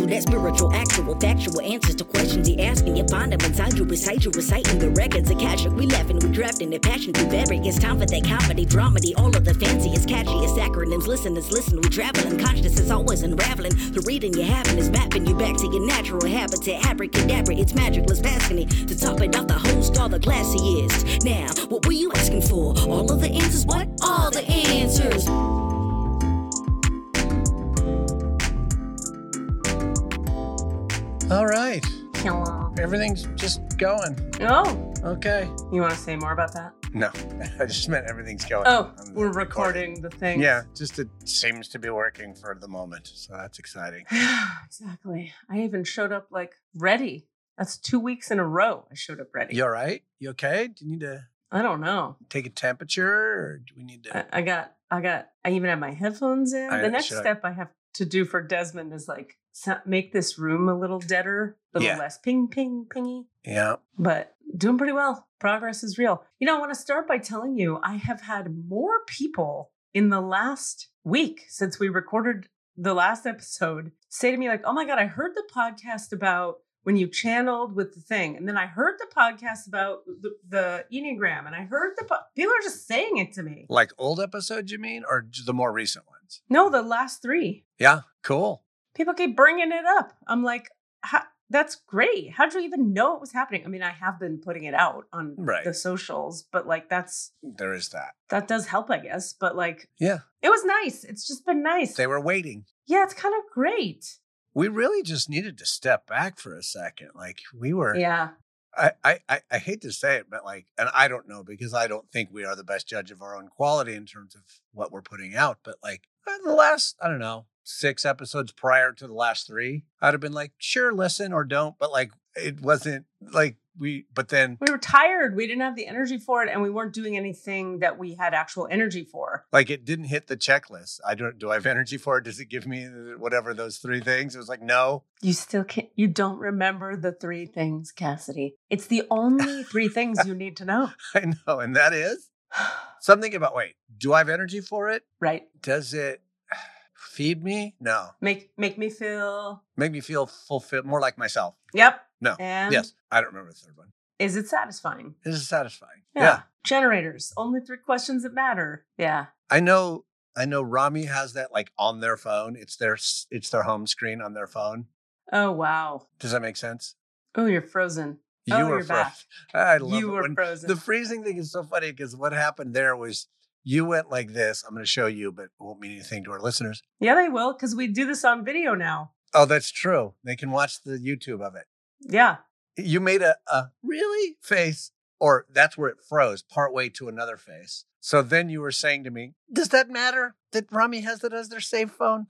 to that spiritual, actual, factual answers to questions you're asking. You find them inside you, recite, you're reciting the records of cash. We laughing, we drafting the passion to vary. It's time for that comedy, dramedy, all of the fanciest, catchiest acronyms. Listeners, listen, we traveling. Conscious is always unraveling. The reading you're having is mapping you back to your natural habitat. Abracadabra, it's magicless, passing it. To top it off, the host, all the classiest. Now, what were you asking for? All of the answers? What? All the answers. All right. Hello. Everything's just going. Oh, Okay. you want to say more about that? No, I just meant everything's going. Oh, on the we're recording the thing. Yeah, just it seems to be working for the moment. So that's exciting. Exactly. I even showed up like ready. That's 2 weeks in a row I showed up ready. You all right? You okay? Do you need to I don't know. take a temperature or do we need to? I even have my headphones in. The next should I- step I have to do for Desmond is like make this room a little deader, a little Yeah. less ping, ping, pingy. Yeah. But doing pretty well. Progress is real. You know, I want to start by telling you I have had more people in the last week since we recorded the last episode say to me like, oh my God, I heard the podcast about when you channeled with the thing. And then I heard the podcast about the Enneagram and I heard people are just saying it to me. Like old episodes, you mean, or the more recent ones? No, the last 3. Yeah. Cool. People keep bringing it up. I'm like, that's great. How'd you even know it was happening? I mean, I have been putting it out on Right. the socials, but like There is that. that does help, I guess. But like, Yeah. it was nice. It's just been nice. They were waiting. Yeah, it's kind of great. We really just needed to step back for a second. Like we were. Yeah. I hate to say it, but like, and I don't know because I don't think we are the best judge of our own quality in terms of what we're putting out. But like the last, I don't know, 6 episodes prior to the last 3, I'd have been like, sure, listen or don't. But like, it wasn't like but then We were tired. We didn't have the energy for it. And we weren't doing anything that we had actual energy for. like it didn't hit the checklist. Do I have energy for it? Does it give me whatever those 3 things? It was like, no. You still can't, you don't remember the 3 things, Cassidy. It's the only 3 things you need to know. I know. And that is something about, wait, do I have energy for it? Right. Does it feed me? No. Make me feel, Make me feel fulfilled, more like myself. yep. No. And Yes. I don't remember the third one. is it satisfying? This is satisfying. Yeah. Yeah. Generators. Only 3 questions that matter. Yeah. I know Rami has that like on their phone. It's their home screen on their phone. Oh, wow. Does that make sense? Oh, you're frozen. You Oh, were you're back. I love You it were when- frozen. The freezing thing is so funny because what happened there was you went like this. I'm going to show you, but it won't mean anything to our listeners. Yeah, they will, because we do this on video now. Oh, that's true. They can watch the YouTube of it. Yeah. You made a really face, or that's where it froze partway to another face. So then you were saying to me, does that matter that Rami has it as their save phone?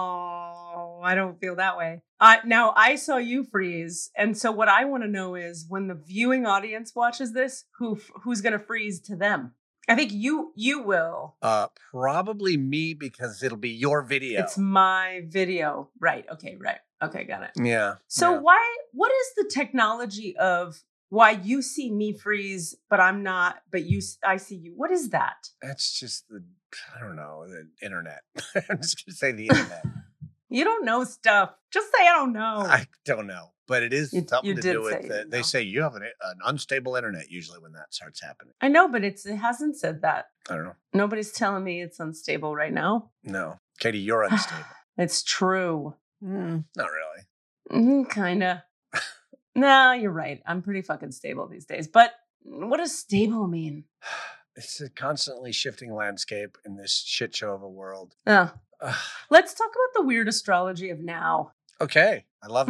Oh, I don't feel that way. Now I saw you freeze. And so what I want to know is when the viewing audience watches this, who's going to freeze to them? I think you will. Probably me because it'll be your video. It's my video. Right. Okay. Got it. Yeah. So yeah. what is the technology of why you see me freeze, but I'm not, but I see you? What is that? That's just the internet. I'm just going to say the internet. You don't know stuff. Just say I don't know. I don't know, but it is You something to did do say with you They know. say you have an unstable internet usually when that starts happening. I know, but it hasn't said that. I don't know. Nobody's telling me it's unstable right now. No. Katie, you're unstable. It's true. Not really. Kinda. No, you're right. I'm pretty fucking stable these days. But what does stable mean? It's a constantly shifting landscape in this shit show of a world. Oh. Ugh. Let's talk about the weird astrology of now. Okay. I love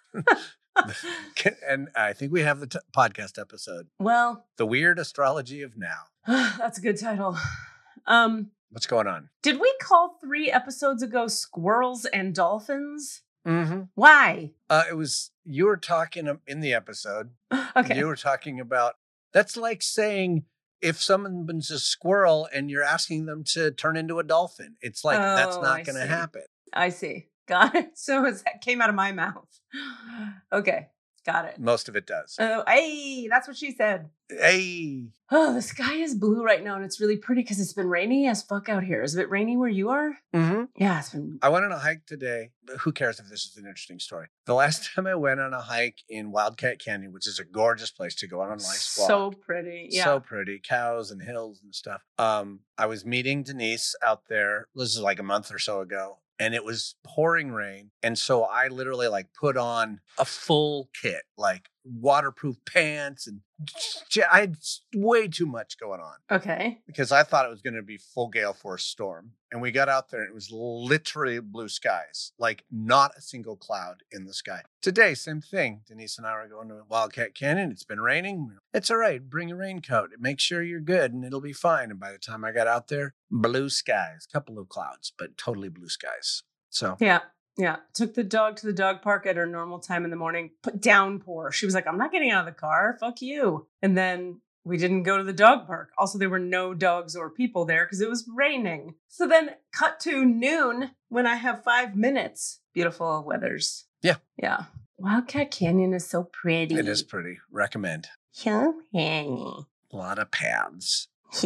it. And I think we have the podcast episode. Well, The Weird Astrology of Now. that's a good title. What's going on? Did we call 3 episodes ago Squirrels and Dolphins? Mm-hmm. Why? You were talking in the episode. Okay. You were talking about, that's like saying if someone's a squirrel and you're asking them to turn into a dolphin. It's like, that's Oh, not I going to see. happen. I see. Got it. So that came out of my mouth. Okay. Got it. Most of it does. Oh, hey, that's what she said. Hey. Oh, the sky is blue right now, and it's really pretty because it's been rainy as fuck out here. Is it rainy where you are? Mm-hmm. Yeah, it's been. I went on a hike today. Who cares if this is an interesting story? The last time I went on a hike in Wildcat Canyon, which is a gorgeous place to go on a nice walk. So pretty. Yeah. So pretty. Cows and hills and stuff. I was meeting Denise out there. This is like a month or so ago. And it was pouring rain. And so I literally like put on a full kit, like waterproof pants. And I had way too much going on. Okay. Because I thought it was going to be full gale force storm. And we got out there and it was literally blue skies, like not a single cloud in the sky. Today, same thing. Denise and I were going to Wildcat Canyon. It's been raining. It's all right. Bring a raincoat. Make sure you're good and it'll be fine. And by the time I got out there, blue skies, a couple of clouds, but totally blue skies. So yeah. Took the dog to the dog park at her normal time in the morning. Put downpour. She was like, I'm not getting out of the car. Fuck you. And then we didn't go to the dog park. Also, there were no dogs or people there because it was raining. So then cut to noon when I have 5 minutes. Beautiful weathers. Yeah. Yeah. Wildcat Canyon is so pretty. It is pretty. Recommend. Yeah. A lot of paths.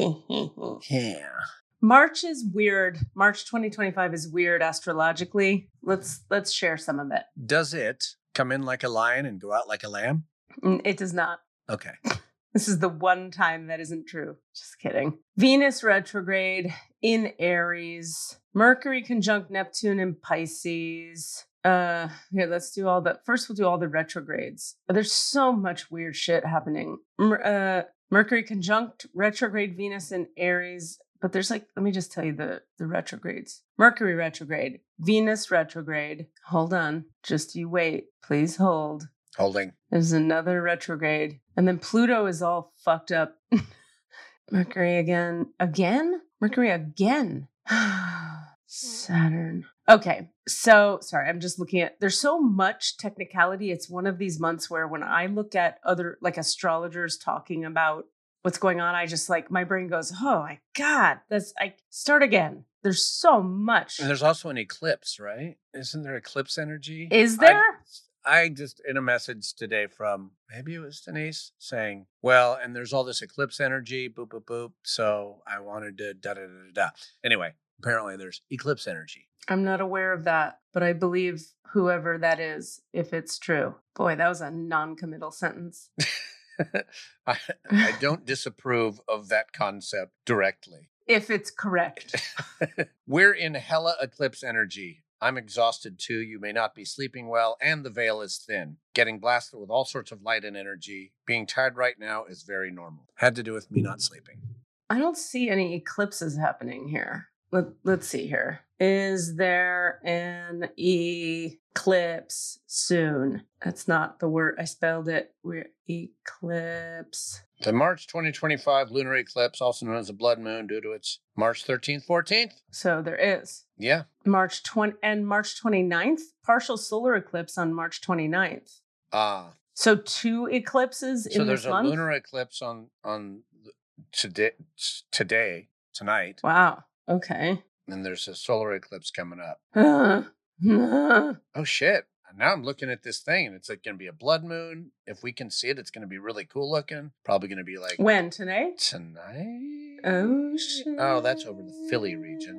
Yeah. March is weird. March 2025 is weird astrologically. Let's share some of it. Does it come in like a lion and go out like a lamb? It does not. Okay. This is the one time that isn't true. Just kidding. Venus retrograde in Aries. Mercury conjunct Neptune in Pisces. Here, let's do all the. First, we'll do all the retrogrades. There's so much weird shit happening. Mercury conjunct retrograde Venus in Aries. But there's like, let me just tell you the retrogrades. Mercury retrograde, Venus retrograde. Hold on. Just you wait. Please hold. Holding. There's another retrograde. And then Pluto is all fucked up. Mercury again. Again? Mercury again. Saturn. Okay. So, sorry, I'm just looking at, there's so much technicality. It's one of these months where when I look at other, like astrologers talking about what's going on, I just like, my brain goes, oh my God, start again. There's so much. And there's also an eclipse, right? Isn't there eclipse energy? Is there? I just, in a message today from, maybe it was Denise, saying, well, and there's all this eclipse energy, boop, boop, boop. So I wanted to da-da-da-da-da. Anyway, apparently there's eclipse energy. I'm not aware of that, but I believe whoever that is, if it's true. Boy, that was a non-committal sentence. I don't disapprove of that concept directly. If it's correct. We're in hella eclipse energy. I'm exhausted too. You may not be sleeping well, and the veil is thin. Getting blasted with all sorts of light and energy. Being tired right now is very normal. Had to do with me not sleeping. I don't see any eclipses happening here. Let's see here. Is there an eclipse soon? That's not the word. I spelled it. We're eclipse. The March 2025 lunar eclipse, also known as a blood moon, due to its March 13th, 14th. So there is. Yeah. March 29th, partial solar eclipse on March 29th. So 2 eclipses in this month? So there's a lunar eclipse on tonight. Wow. Okay. And there's a solar eclipse coming up. Oh, shit. Now I'm looking at this thing, and it's like going to be a blood moon. If we can see it, it's going to be really cool looking. Probably going to be like... When? Tonight? Tonight? Oh, shit. Oh, that's over the Philly region.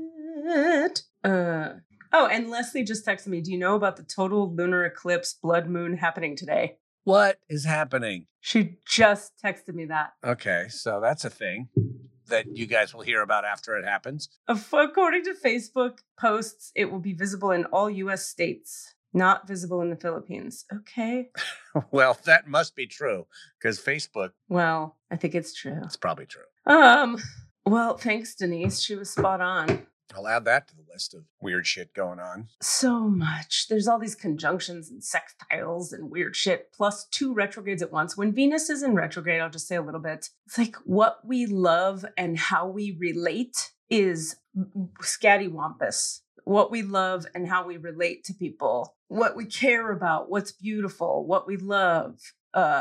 Oh, and Leslie just texted me. Do you know about the total lunar eclipse blood moon happening today? What is happening? She just texted me that. Okay, so that's a thing that you guys will hear about after it happens. According to Facebook posts, it will be visible in all U.S. states, not visible in the Philippines. Okay. Well, that must be true because Facebook. Well, I think it's true. It's probably true. Well, thanks, Denise. She was spot on. I'll add that to the list of weird shit going on. So much. There's all these conjunctions and sextiles and weird shit, plus 2 retrogrades at once. When Venus is in retrograde, I'll just say a little bit. It's like what we love and how we relate is scattywampus. What we love and how we relate to people. What we care about, what's beautiful, what we love.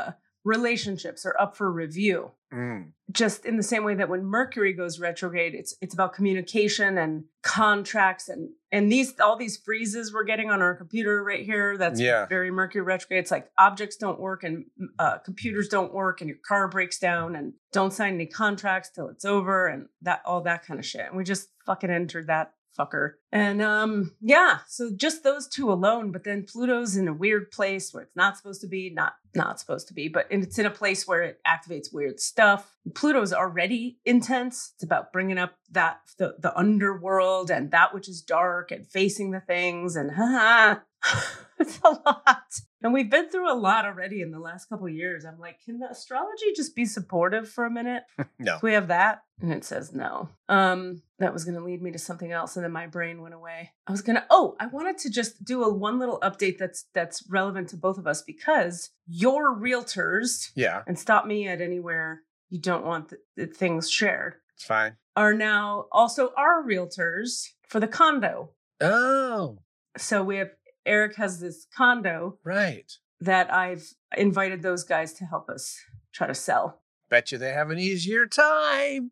relationships are up for review. Just in the same way that when Mercury goes retrograde, it's about communication and contracts and all these freezes we're getting on our computer right here. That's very Mercury retrograde. It's like objects don't work and computers don't work and your car breaks down and don't sign any contracts till it's over and all that kind of shit. And we just fucking entered that fucker. And so just those two alone, but then Pluto's in a weird place where it's not supposed to be, not supposed to be, but it's in a place where it activates weird stuff. Pluto's already intense. It's about bringing up the underworld and that which is dark and facing the things and it's a lot. And we've been through a lot already in the last couple of years. I'm like, can the astrology just be supportive for a minute? No. Can we have that? And it says no. That was going to lead me to something else. And then my brain went away. I wanted to just do one little update that's relevant to both of us because your realtors, and stop me at anywhere you don't want the things shared. It's fine. Are now also our realtors for the condo. Oh. So Eric has this condo. Right. That I've invited those guys to help us try to sell. Bet you they have an easier time.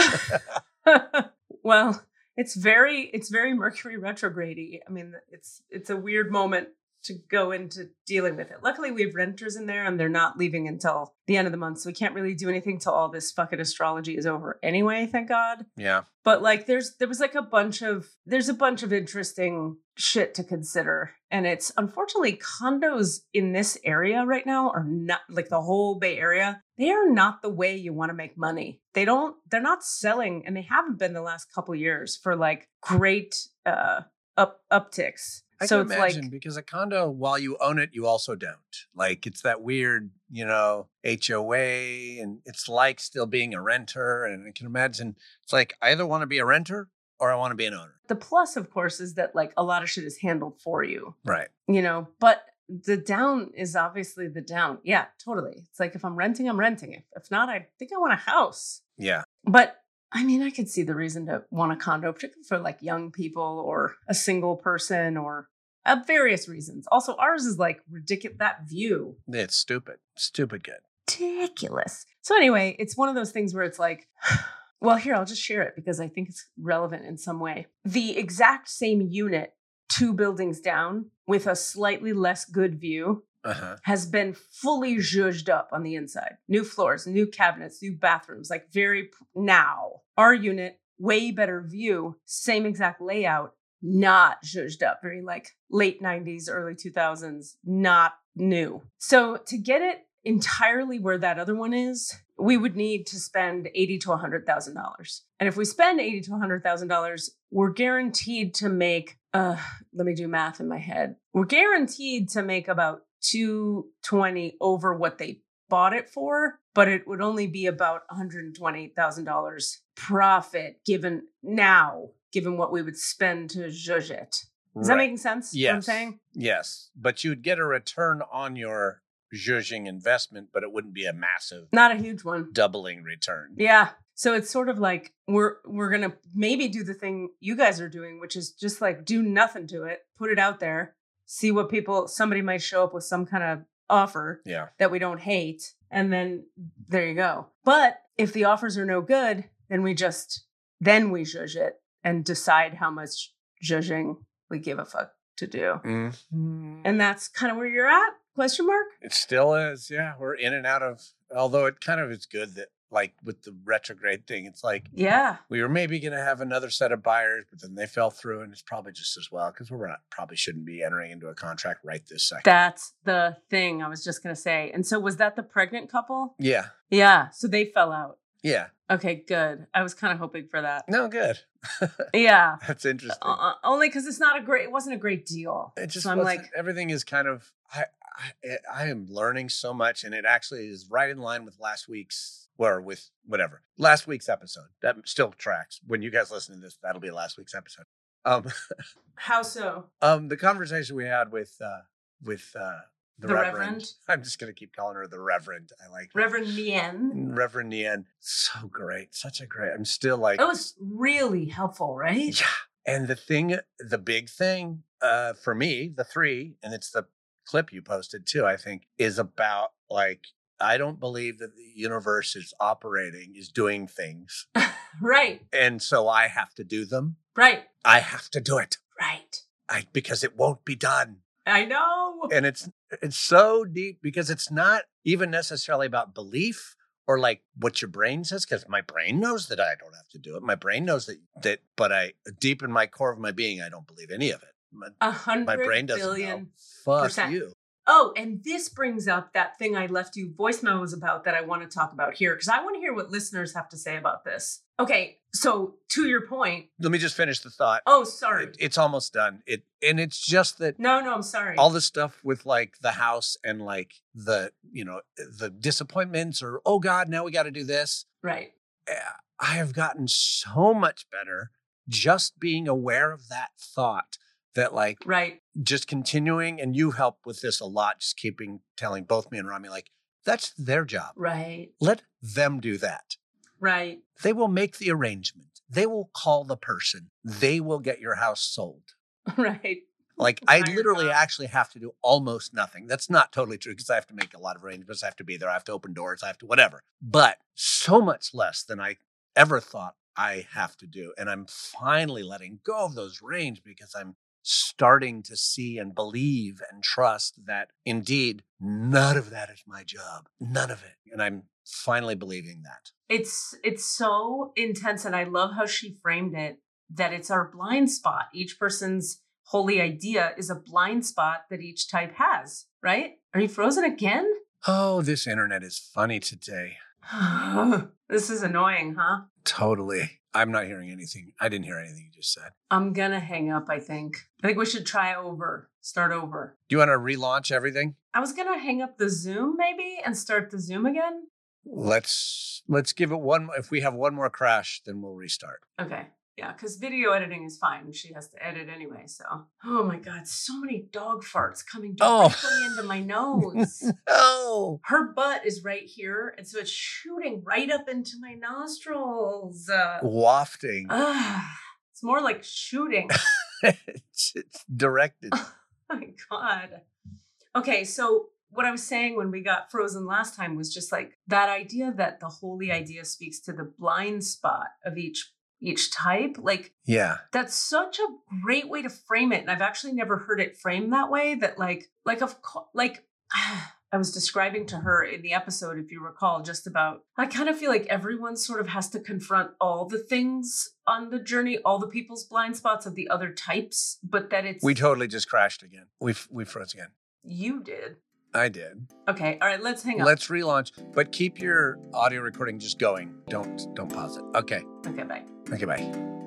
Well, it's very Mercury retrograde-y. I mean, it's a weird moment to go into dealing with it. Luckily, we have renters in there and they're not leaving until the end of the month. So we can't really do anything till all this fucking astrology is over anyway, thank God. Yeah. But like there's a bunch of interesting shit to consider. And it's unfortunately condos in this area right now are not like the whole Bay Area. They are not the way you want to make money. They're not selling and they haven't been the last couple of years for like great upticks. I can imagine because a condo, while you own it, you also don't. Like it's that weird, HOA and it's like still being a renter. And I can imagine it's like I either want to be a renter or I want to be an owner. The plus, of course, is that like a lot of shit is handled for you. Right. But the down is obviously the down. Yeah, totally. It's like if I'm renting, I'm renting. If not, I think I want a house. Yeah. But I mean, I could see the reason to want a condo, particularly for like young people or a single person or various reasons. Also, ours is like ridiculous. That view. It's stupid. Stupid good. Ridiculous. So anyway, it's one of those things where it's like, well, here, I'll just share it because I think it's relevant in some way. The exact same unit, 2 buildings down with a slightly less good view has been fully zhuzhed up on the inside. New floors, new cabinets, new bathrooms, like now. Our unit, way better view, same exact layout, not zhuzhed up, very like late 90s, early 2000s, not new. So to get it entirely where that other one is, we would need to spend $80,000 to $100,000. And if we spend $80,000 to $100,000, we're guaranteed to make, let me do math in my head. We're guaranteed to make about $220,000 over what they bought it for, but it would only be about $120,000 profit given what we would spend to zhuzh it. Is that making sense? Yes. What I'm saying? Yes. But you'd get a return on your zhuzhing investment, but it wouldn't be a massive, not a huge one, doubling return. Yeah. So it's sort of like we're going to maybe do the thing you guys are doing, which is just like do nothing to it, put it out there, see what somebody might show up with some kind of offer that we don't hate. And then there you go. But if the offers are no good, then we zhuzh it and decide how much zhuzhing we give a fuck to do. Mm-hmm. And that's kind of where you're at? Question mark? It still is. Yeah. We're in and out of, although it kind of is good that like with the retrograde thing, it's like, we were maybe going to have another set of buyers, but then they fell through and it's probably just as well because probably shouldn't be entering into a contract right this second. That's the thing I was just going to say. And so was that the pregnant couple? Yeah. Yeah. So they fell out. Yeah. Okay, good. I was kind of hoping for that. No, good. Yeah. That's interesting. Only because it wasn't a great deal. It just wasn't, like, everything is kind of, I am learning so much and it actually is right in line with last week's episode. That still tracks. When you guys listen to this, that'll be last week's episode. How so? The conversation we had with the Reverend. I'm just going to keep calling her the Reverend. I like Reverend Nien. Reverend Nien. So great. Such a great. I'm still like. It was really helpful, right? Yeah. And the big thing for me, the 3, and it's the clip you posted too, I think, is about like I don't believe that the universe is doing things. Right. And so I have to do them. Right. I have to do it. Right. Because it won't be done. I know. And it's so deep because it's not even necessarily about belief or like what your brain says, because my brain knows that I don't have to do it. My brain knows that, but deep in my core of my being, I don't believe any of it. 100 my brain doesn't billion know. Fuck percent. you. Oh, and this brings up that thing I left you voicemails about that I want to talk about here, because I want to hear what listeners have to say about this. Okay, so to your point. Let me just finish the thought. Oh, sorry. It's almost done. And it's just that. No, I'm sorry. All the stuff with like the house and like the disappointments or, oh God, now we got to do this. Right. I have gotten so much better just being aware of that thought. That like, right. Just continuing, and you help with this a lot, just telling both me and Rami, like, that's their job. Right. Let them do that. Right. They will make the arrangement. They will call the person. They will get your house sold. Right. Like, I literally actually have to do almost nothing. That's not totally true because I have to make a lot of arrangements. I have to be there. I have to open doors. I have to whatever. But so much less than I ever thought I have to do. And I'm finally letting go of those reins because I'm starting to see and believe and trust that indeed none of that is my job. None of it. And I'm finally believing that. It's so intense. And I love how she framed it, that it's our blind spot. Each person's holy idea is a blind spot that each type has, right? Are you frozen again? Oh, this internet is funny today. This is annoying, huh? Totally. I'm not hearing anything. I didn't hear anything you just said. I'm going to hang up, I think. I think we should start over. Do you want to relaunch everything? I was going to hang up the Zoom maybe and start the Zoom again. Let's give it one. If we have one more crash, then we'll restart. Okay. Yeah, because video editing is fine. She has to edit anyway. So, oh my God, so many dog farts coming directly into my nose. Oh, her butt is right here. And so it's shooting right up into my nostrils. Wafting. It's more like shooting. It's directed. Oh my God. Okay, so what I was saying when we got frozen last time was just like that idea that the holy idea speaks to the blind spot of each type. Like, yeah, that's such a great way to frame it. And I've actually never heard it framed that way, that I was describing to her in the episode, if you recall, just about, I kind of feel like everyone sort of has to confront all the things on the journey, all the people's blind spots of the other types, but that it's... We totally just crashed again. We froze again. You did. I did. Okay. All right. Let's hang up. Let's relaunch, but keep your audio recording just going. Don't pause it. Okay. Okay. Bye. Okay. Bye.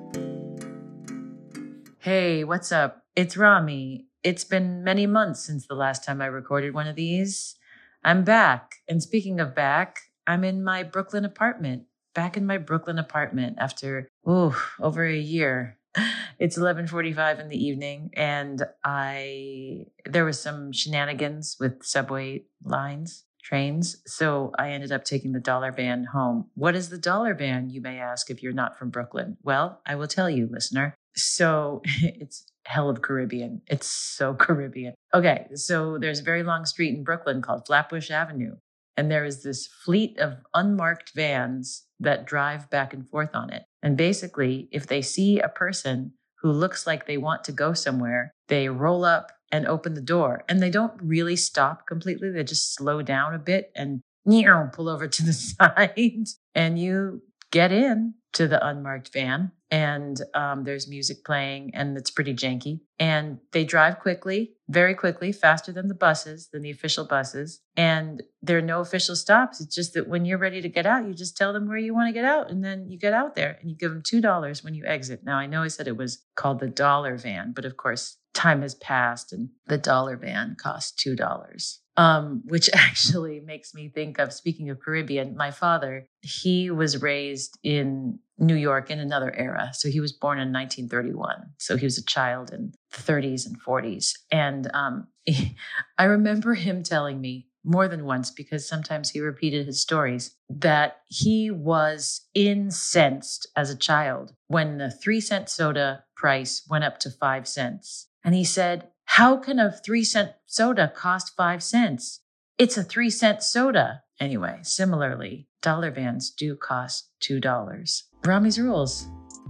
Hey, what's up? It's Rami. It's been many months since the last time I recorded one of these. I'm back. And speaking of back, I'm in my Brooklyn apartment. Back in my Brooklyn apartment after, over a year. It's 11:45 in the evening, and there was some shenanigans with subway lines, trains, so I ended up taking the dollar van home. What is the dollar van, you may ask, if you're not from Brooklyn? Well, I will tell you, listener. So it's hell of Caribbean. It's so Caribbean. Okay, so there's a very long street in Brooklyn called Flatbush Avenue, and there is this fleet of unmarked vans that drive back and forth on it. And basically, if they see a person who looks like they want to go somewhere, they roll up and open the door. And they don't really stop completely. They just slow down a bit and pull over to the side. And you get in to the unmarked van. And there's music playing, and it's pretty janky. And they drive quickly, very quickly, faster than the official buses. And there are no official stops. It's just that when you're ready to get out, you just tell them where you want to get out. And then you get out there and you give them $2 when you exit. Now, I know I said it was called the dollar van, but of course, time has passed and the dollar van costs $2. Which actually makes me think of, speaking of Caribbean, my father, he was raised in New York in another era. So he was born in 1931. So he was a child in the 30s and 40s. And I remember him telling me more than once, because sometimes he repeated his stories, that he was incensed as a child when the 3-cent soda price went up to 5 cents. And he said, how can a 3-cent soda cost 5 cents? It's a 3-cent soda. Anyway, similarly, dollar vans do cost $2. Rami's rules.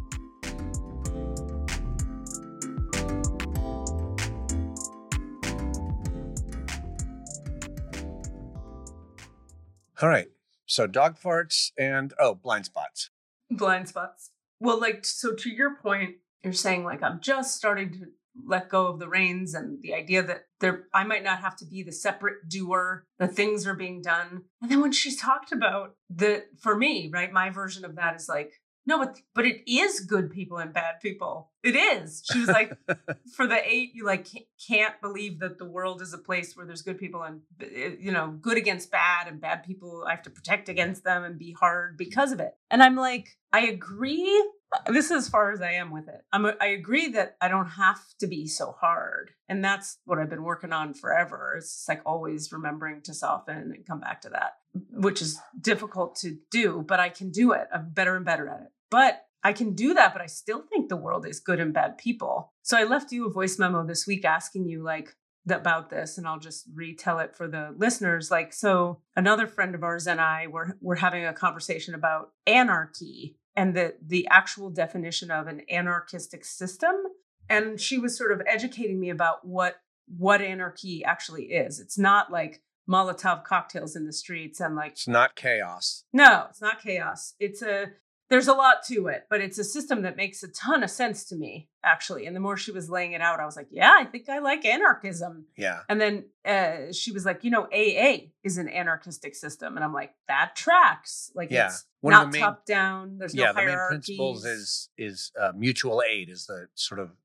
All right. So dog farts and, blind spots. Blind spots. Well, like, so to your point, you're saying like, I'm just starting to let go of the reins and the idea that I might not have to be the separate doer, that things are being done. And then when she's talked about for me, right, my version of that is like, no, but it is good people and bad people. It is. She was like, for the 8, you like can't believe that the world is a place where there's good people and, good against bad, and bad people, I have to protect against them and be hard because of it. And I'm like, I agree. This is as far as I am with it. I agree that I don't have to be so hard. And that's what I've been working on forever. It's like always remembering to soften and come back to that, which is difficult to do, but I can do it. I'm better and better at it. But I can do that, but I still think the world is good and bad people. So I left you a voice memo this week asking you like about this, and I'll just retell it for the listeners. Like, so another friend of ours and I were having a conversation about anarchy and the actual definition of an anarchistic system. And she was sort of educating me about what anarchy actually is. It's not like Molotov cocktails in the streets and like... It's not chaos. No, it's not chaos. There's a lot to it, but it's a system that makes a ton of sense to me, actually. And the more she was laying it out, I was like, yeah, I think I like anarchism. Yeah. And then she was like, AA is an anarchistic system. And I'm like, that tracks. Like, it's not top down. There's no hierarchies. The main principles is mutual aid is the sort of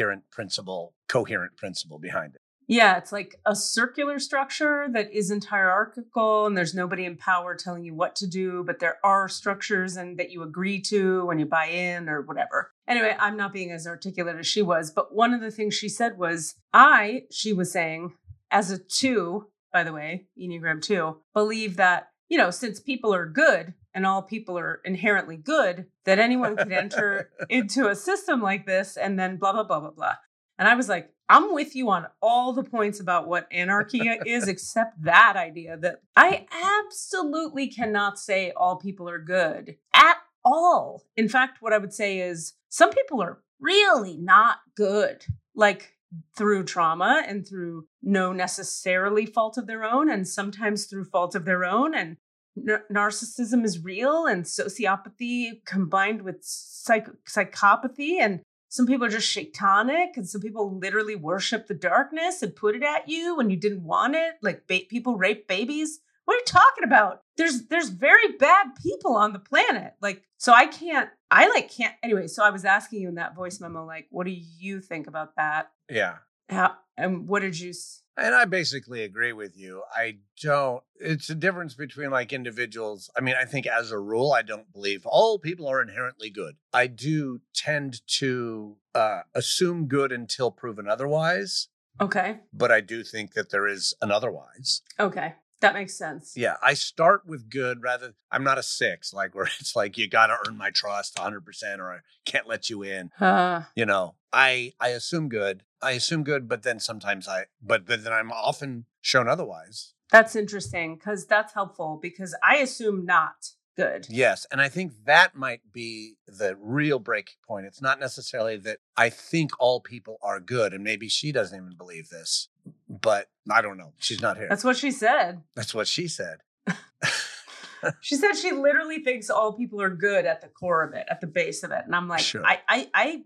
coherent principle behind it. Yeah, it's like a circular structure that isn't hierarchical, and there's nobody in power telling you what to do, but there are structures and that you agree to when you buy in or whatever. Anyway, I'm not being as articulate as she was, but one of the things she said was, she was saying, as a 2, by the way, Enneagram 2, believe that, since people are good and all people are inherently good, that anyone could enter into a system like this and then blah, blah, blah, blah, blah. And I was like, I'm with you on all the points about what anarchy is, except that idea that I absolutely cannot say all people are good at all. In fact, what I would say is some people are really not good, like through trauma and through no necessarily fault of their own, and sometimes through fault of their own. And narcissism is real, and sociopathy combined with psychopathy, and some people are just shaitanic, and some people literally worship the darkness and put it at you when you didn't want it. Like people rape babies. What are you talking about? There's very bad people on the planet. Like, so I can't. Anyway, so I was asking you in that voice memo, like, what do you think about that? Yeah. And what did you... And I basically agree with you. It's a difference between like individuals. I mean, I think as a rule, I don't believe all people are inherently good. I do tend to assume good until proven otherwise. Okay. But I do think that there is an otherwise. Okay. That makes sense. Yeah. I start with good I'm not a 6, like where it's like, you got to earn my trust 100% or I can't let you in. I assume good. But then sometimes then I'm often shown otherwise. That's interesting because that's helpful because I assume not good. Yes. And I think that might be the real breaking point. It's not necessarily that I think all people are good, and maybe she doesn't even believe this, but I don't know. She's not here. That's what she said. That's what she said. She said she literally thinks all people are good at the core of it, at the base of it. And I'm like, sure. I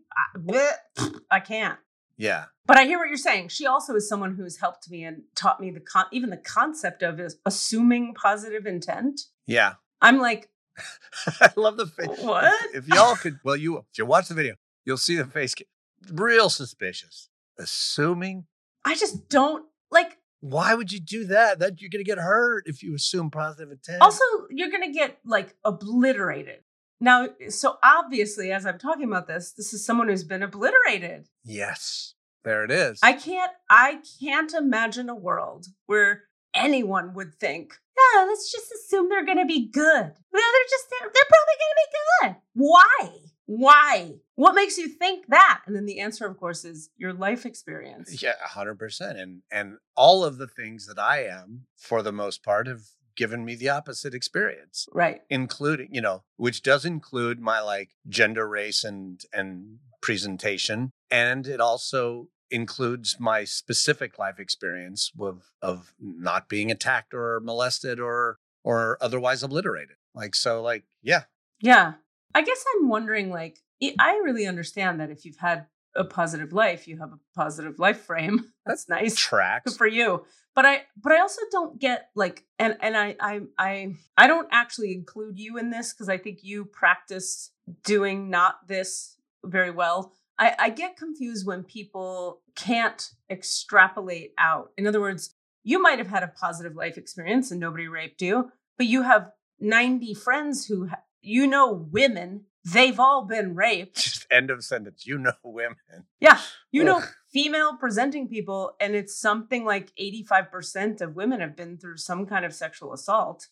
can't. Yeah. But I hear what you're saying. She also is someone who's helped me and taught me even the concept of assuming positive intent. Yeah. I'm like, I love the face. What? If y'all could, if you watch the video, you'll see the face get real suspicious. Assuming. I just don't like. Why would you do that? That you're going to get hurt if you assume positive intent. Also, you're going to get like obliterated. Now, so obviously, as I'm talking about this is someone who's been obliterated. Yes, there it is. I can't imagine a world where anyone would think, yeah, let's just assume they're going to be good. Well, they're probably going to be good. Why? What makes you think that? And then the answer, of course, is your life experience. Yeah, 100%. And all of the things that I am, for the most part, have given me the opposite experience, Right. including, which does include my like gender, race, and presentation. And it also includes my specific life experience of not being attacked or molested or otherwise obliterated. Yeah. Yeah. I guess I'm wondering, like, I really understand that if you've had a positive life, you have a positive life frame. That's nice. Tracks. Good for you. But I also don't get like, and I don't actually include you in this because I think you practice doing not this very well. I get confused when people can't extrapolate out. In other words, you might have had a positive life experience and nobody raped you, but you have 90 friends who, women, they've all been raped. Just end of sentence. Women. Yeah. Female presenting people, and it's something like 85% of women have been through some kind of sexual assault.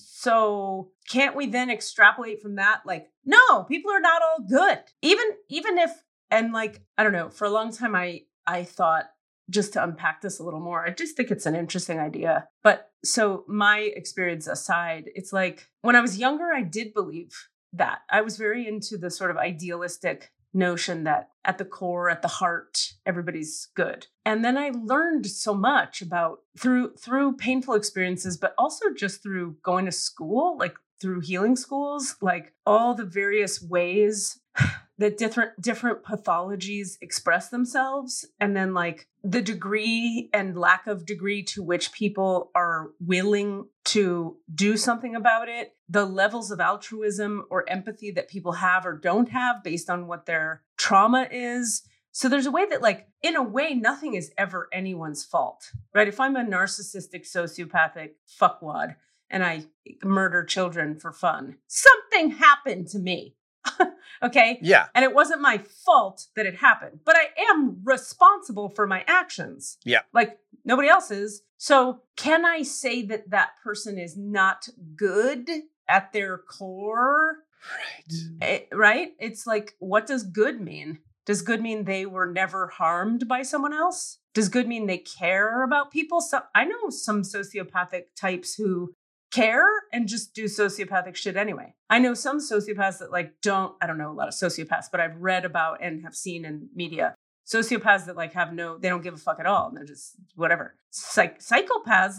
So can't we then extrapolate from that? Like, no, people are not all good. Even if, and like, I don't know, for a long time, I thought, just to unpack this a little more, I just think it's an interesting idea. But so my experience aside, it's like when I was younger, I did believe that. I was very into the sort of idealistic notion that at the core, at the heart, everybody's good. And then I learned so much about through painful experiences, but also just through going to school, like through healing schools, like all the various ways that different pathologies express themselves. And then like the degree and lack of degree to which people are willing to do something about it, the levels of altruism or empathy that people have or don't have based on what their trauma is. So there's a way that like, in a way, nothing is ever anyone's fault, right? If I'm a narcissistic, sociopathic fuckwad and I murder children for fun, something happened to me. Okay. Yeah. And it wasn't my fault that it happened, but I am responsible for my actions. Yeah. Like nobody else is. So can I say that that person is not good at their core? Right. Right? It's like, what does good mean? Does good mean they were never harmed by someone else? Does good mean they care about people? So I know some sociopathic types who care and just do sociopathic shit anyway. I know some sociopaths that like I don't know a lot of sociopaths, but I've read about and have seen in media. Sociopaths that like they don't give a fuck at all. And they're just whatever. Psychopaths,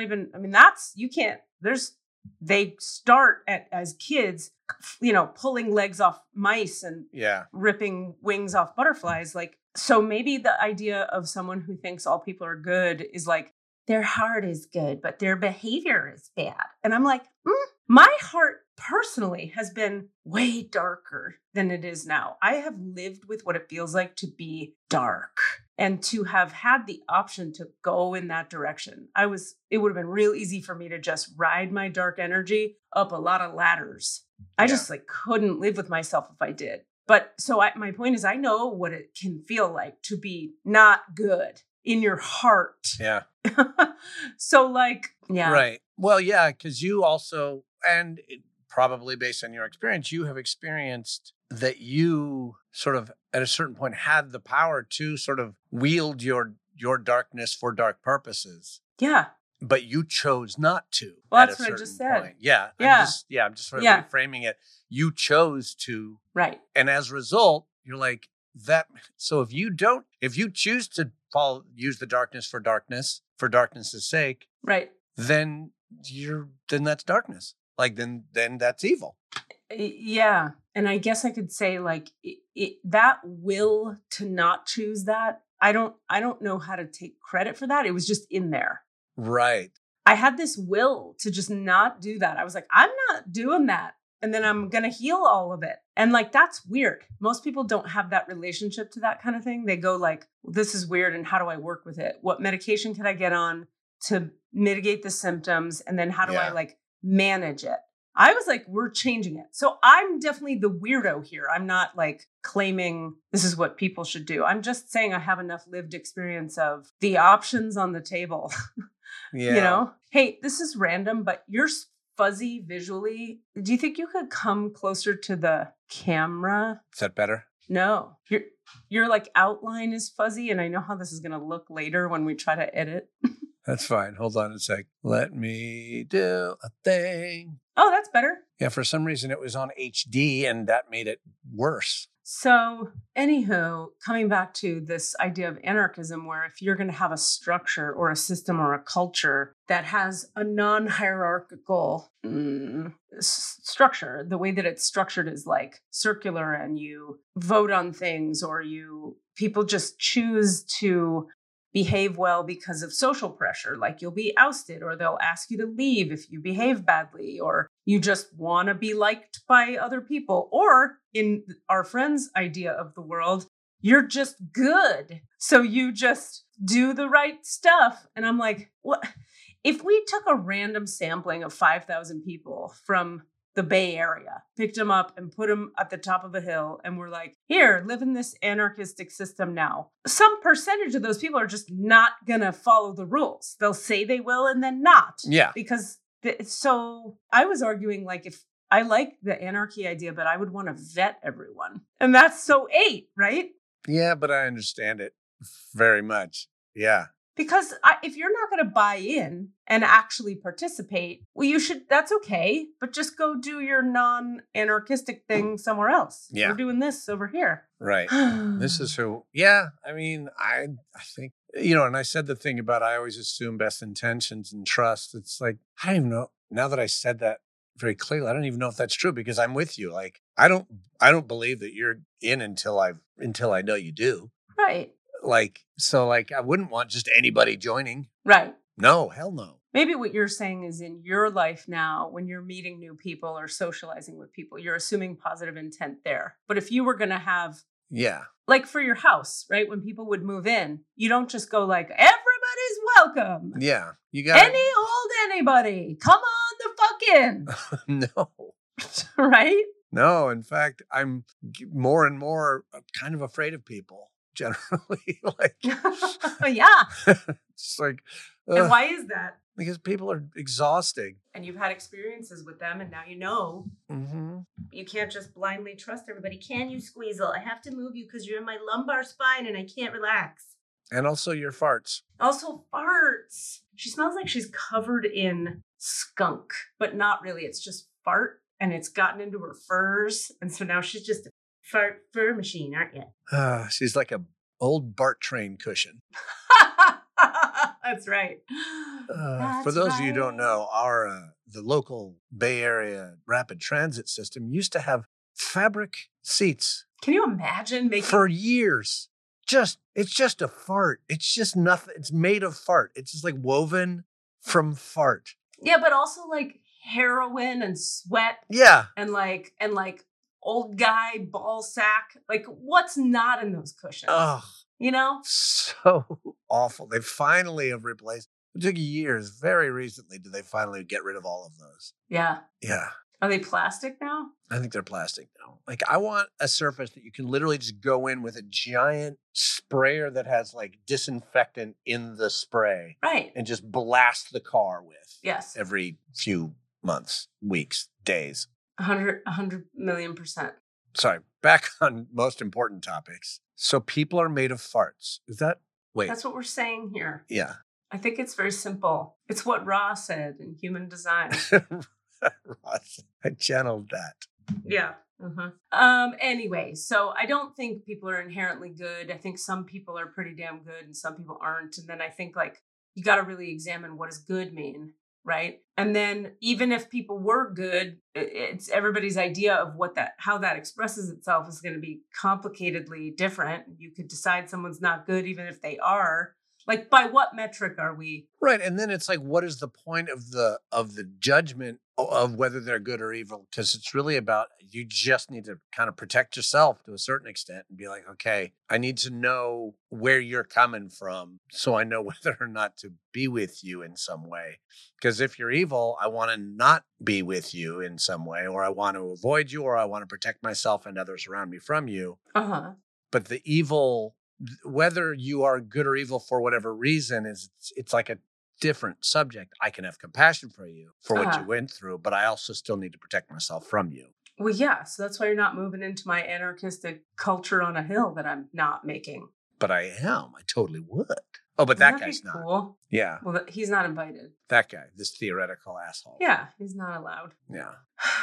they start as kids, pulling legs off mice and ripping wings off butterflies. Like, so maybe the idea of someone who thinks all people are good is like, their heart is good, but their behavior is bad. And I'm like, my heart personally has been way darker than it is now. I have lived with what it feels like to be dark and to have had the option to go in that direction. It would have been real easy for me to just ride my dark energy up a lot of ladders. I just like couldn't live with myself if I did. But so my point is, I know what it can feel like to be not good in your heart. Yeah. So like, yeah. Right. Well, yeah, because you also, and probably based on your experience, you have experienced that you sort of at a certain point had the power to sort of wield your darkness for dark purposes. Yeah. But you chose not to. Well, that's what I just said. Point. Yeah. Yeah. I'm just sort of reframing it. You chose to. Right. And as a result, you're like that. So if you choose to use the darkness for darkness's sake. Right. Then that's darkness. Like then that's evil. Yeah. And I guess I could say like that will to not choose that. I don't know how to take credit for that. It was just in there. Right. I had this will to just not do that. I was like, I'm not doing that. And then I'm going to heal all of it. And like, that's weird. Most people don't have that relationship to that kind of thing. They go like, this is weird. And how do I work with it? What medication can I get on to mitigate the symptoms? And then how do I like manage it? I was like, we're changing it. So I'm definitely the weirdo here. I'm not like claiming this is what people should do. I'm just saying I have enough lived experience of the options on the table. Hey, this is random, but you're fuzzy visually. Do you think you could come closer to the camera? Is that better? No, your like outline is fuzzy, and I know how this is going to look later when we try to edit. That's fine. Hold on a sec. Let me do a thing. Oh, that's better. Yeah, for some reason it was on HD and that made it worse. So, anywho, coming back to this idea of anarchism, where if you're going to have a structure or a system or a culture that has a non-hierarchical structure, the way that it's structured is like circular, and you vote on things, or people just choose to behave well because of social pressure, like you'll be ousted, or they'll ask you to leave if you behave badly, or you just want to be liked by other people, or in our friend's idea of the world, you're just good, so you just do the right stuff. And I'm like, what if we took a random sampling of 5,000 people from the Bay Area, picked them up and put them at the top of a hill, and we're like, here, live in this anarchistic system now. Some percentage of those people are just not gonna follow the rules. They'll say they will and then not. Yeah. Because, so I was arguing, like, if I like the anarchy idea, but I would want to vet everyone. And that's so 8, right? Yeah, but I understand it very much. Yeah. Because if you're not going to buy in and actually participate, well, that's okay, but just go do your non-anarchistic thing somewhere else. Yeah. We're doing this over here. Right. This is who, yeah. I mean, I think, and I said the thing about I always assume best intentions and trust. It's like, I don't even know. Now that I said that very clearly, I don't even know if that's true, because I'm with you. Like, I don't believe that you're in until I know you do. Right. So I wouldn't want just anybody joining. Right. No, hell no. Maybe what you're saying is, in your life now, when you're meeting new people or socializing with people, you're assuming positive intent there. But if you were going to have, yeah, like for your house, right? When people would move in, you don't just go like, everybody's welcome. Yeah. You got anybody. Come on the fuck in. No. Right? No, in fact, I'm more and more kind of afraid of people. Generally, yeah. It's like, and why is that? Because people are exhausting, and you've had experiences with them, and now you know. Mm-hmm. You can't just blindly trust everybody. Can you, Squeezel? I have to move you because you're in my lumbar spine and I can't relax. And also your farts. Also farts. She smells like she's covered in skunk, but not really. It's just fart, and it's gotten into her furs, and so now she's just fur machine, aren't you? She's like a old BART train cushion. That's right. For those of you who don't know, the local Bay Area rapid transit system used to have fabric seats. Can you imagine making for years? It's just a fart. It's just nothing. It's made of fart. It's just like woven from fart. Yeah, but also like heroin and sweat. Yeah, and like old guy ball sack. Like, what's not in those cushions? Oh, so awful. They finally have replaced. It took years. Very recently did they finally get rid of all of those. Yeah. Are they plastic now? I think they're plastic now. Like, I want a surface that you can literally just go in with a giant sprayer that has like disinfectant in the spray. Right. And just blast the car with. Yes. Every few months, weeks, days. 100 million%. Sorry, back on most important topics. So people are made of farts. Is that, wait. That's what we're saying here. Yeah. I think it's very simple. It's what Ra said in Human Design. Ross, I channeled that. Yeah. Mm-hmm. Anyway, so I don't think people are inherently good. I think some people are pretty damn good and some people aren't. And then I think you got to really examine, what does good mean, right? And then even if people were good, it's everybody's idea of how that expresses itself is going to be complicatedly different. You could decide someone's not good even if they are. Like, by what metric are we? Right. And then it's like, what is the point of the judgment of whether they're good or evil? Because it's really about, you just need to kind of protect yourself to a certain extent and be like, okay, I need to know where you're coming from so I know whether or not to be with you in some way. Because if you're evil, I want to not be with you in some way, or I want to avoid you, or I want to protect myself and others around me from you. Uh-huh. But the evil, whether you are good or evil for whatever reason, it's like a different subject. I can have compassion for you for what you went through, but I also still need to protect myself from you. Well, yeah. So that's why you're not moving into my anarchistic culture on a hill that I'm not making. But I am. I totally would. Oh, but that Wouldn't guy's be not. cool? Yeah, Well, he's not invited. that guy, this theoretical asshole. Yeah, he's not allowed. Yeah.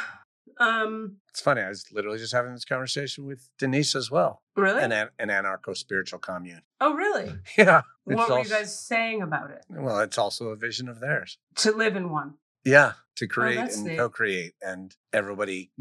Um, It's funny. I was literally just having this conversation with Denise as well. really? An anarcho-spiritual commune. Oh, really? Yeah. What were you guys saying about it? Well, it's also a vision of theirs. To live in one. Yeah. To create that's and neat. co-create, and everybody,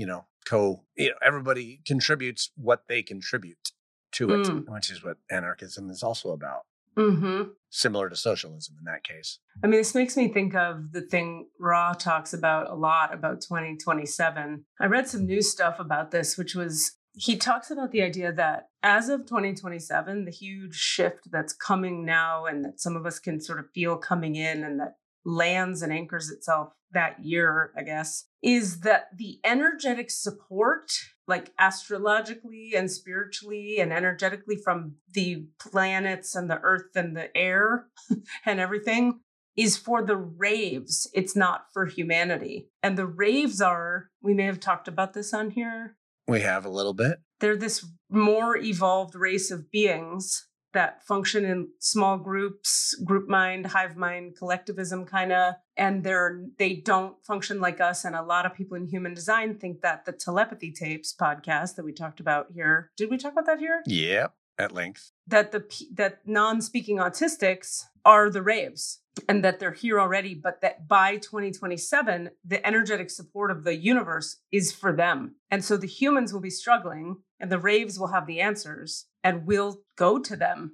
everybody contributes what they contribute to it, which is what anarchism is also about. Mm-hmm. Similar to socialism in that case. I mean, this makes me think of the thing Ra talks about a lot about 2027. I read some new stuff about this, which was he talks about the idea that as of 2027, the huge shift that's coming now and that some of us can sort of feel coming in and that lands and anchors itself that year, I guess, is that the energetic support, like astrologically and spiritually and energetically from the planets and the earth and the air and everything, is for the raves. It's not for humanity. And the raves are, we may have talked about this on here. We have a little bit. They're this more evolved race of beings that function in small groups, group mind, hive mind, collectivism kind of, and they don't function like us. And a lot of people in human design think that the telepathy tapes podcast that we talked about here, did we talk about that here? Yeah, at length. That that non-speaking autistics are the raves and that they're here already, but that by 2027, the energetic support of the universe is for them. And so the humans will be struggling and the raves will have the answers and we'll go to them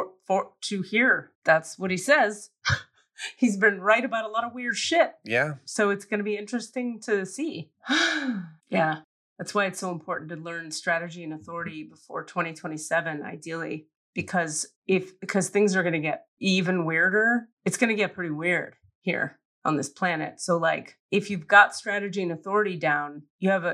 to hear. That's what he says. He's been right about a lot of weird shit. Yeah. So it's going to be interesting to see. Yeah. That's why it's so important to learn strategy and authority before 2027, ideally, because things are going to get even weirder. It's going to get pretty weird here on this planet. So like, if you've got strategy and authority down, you'll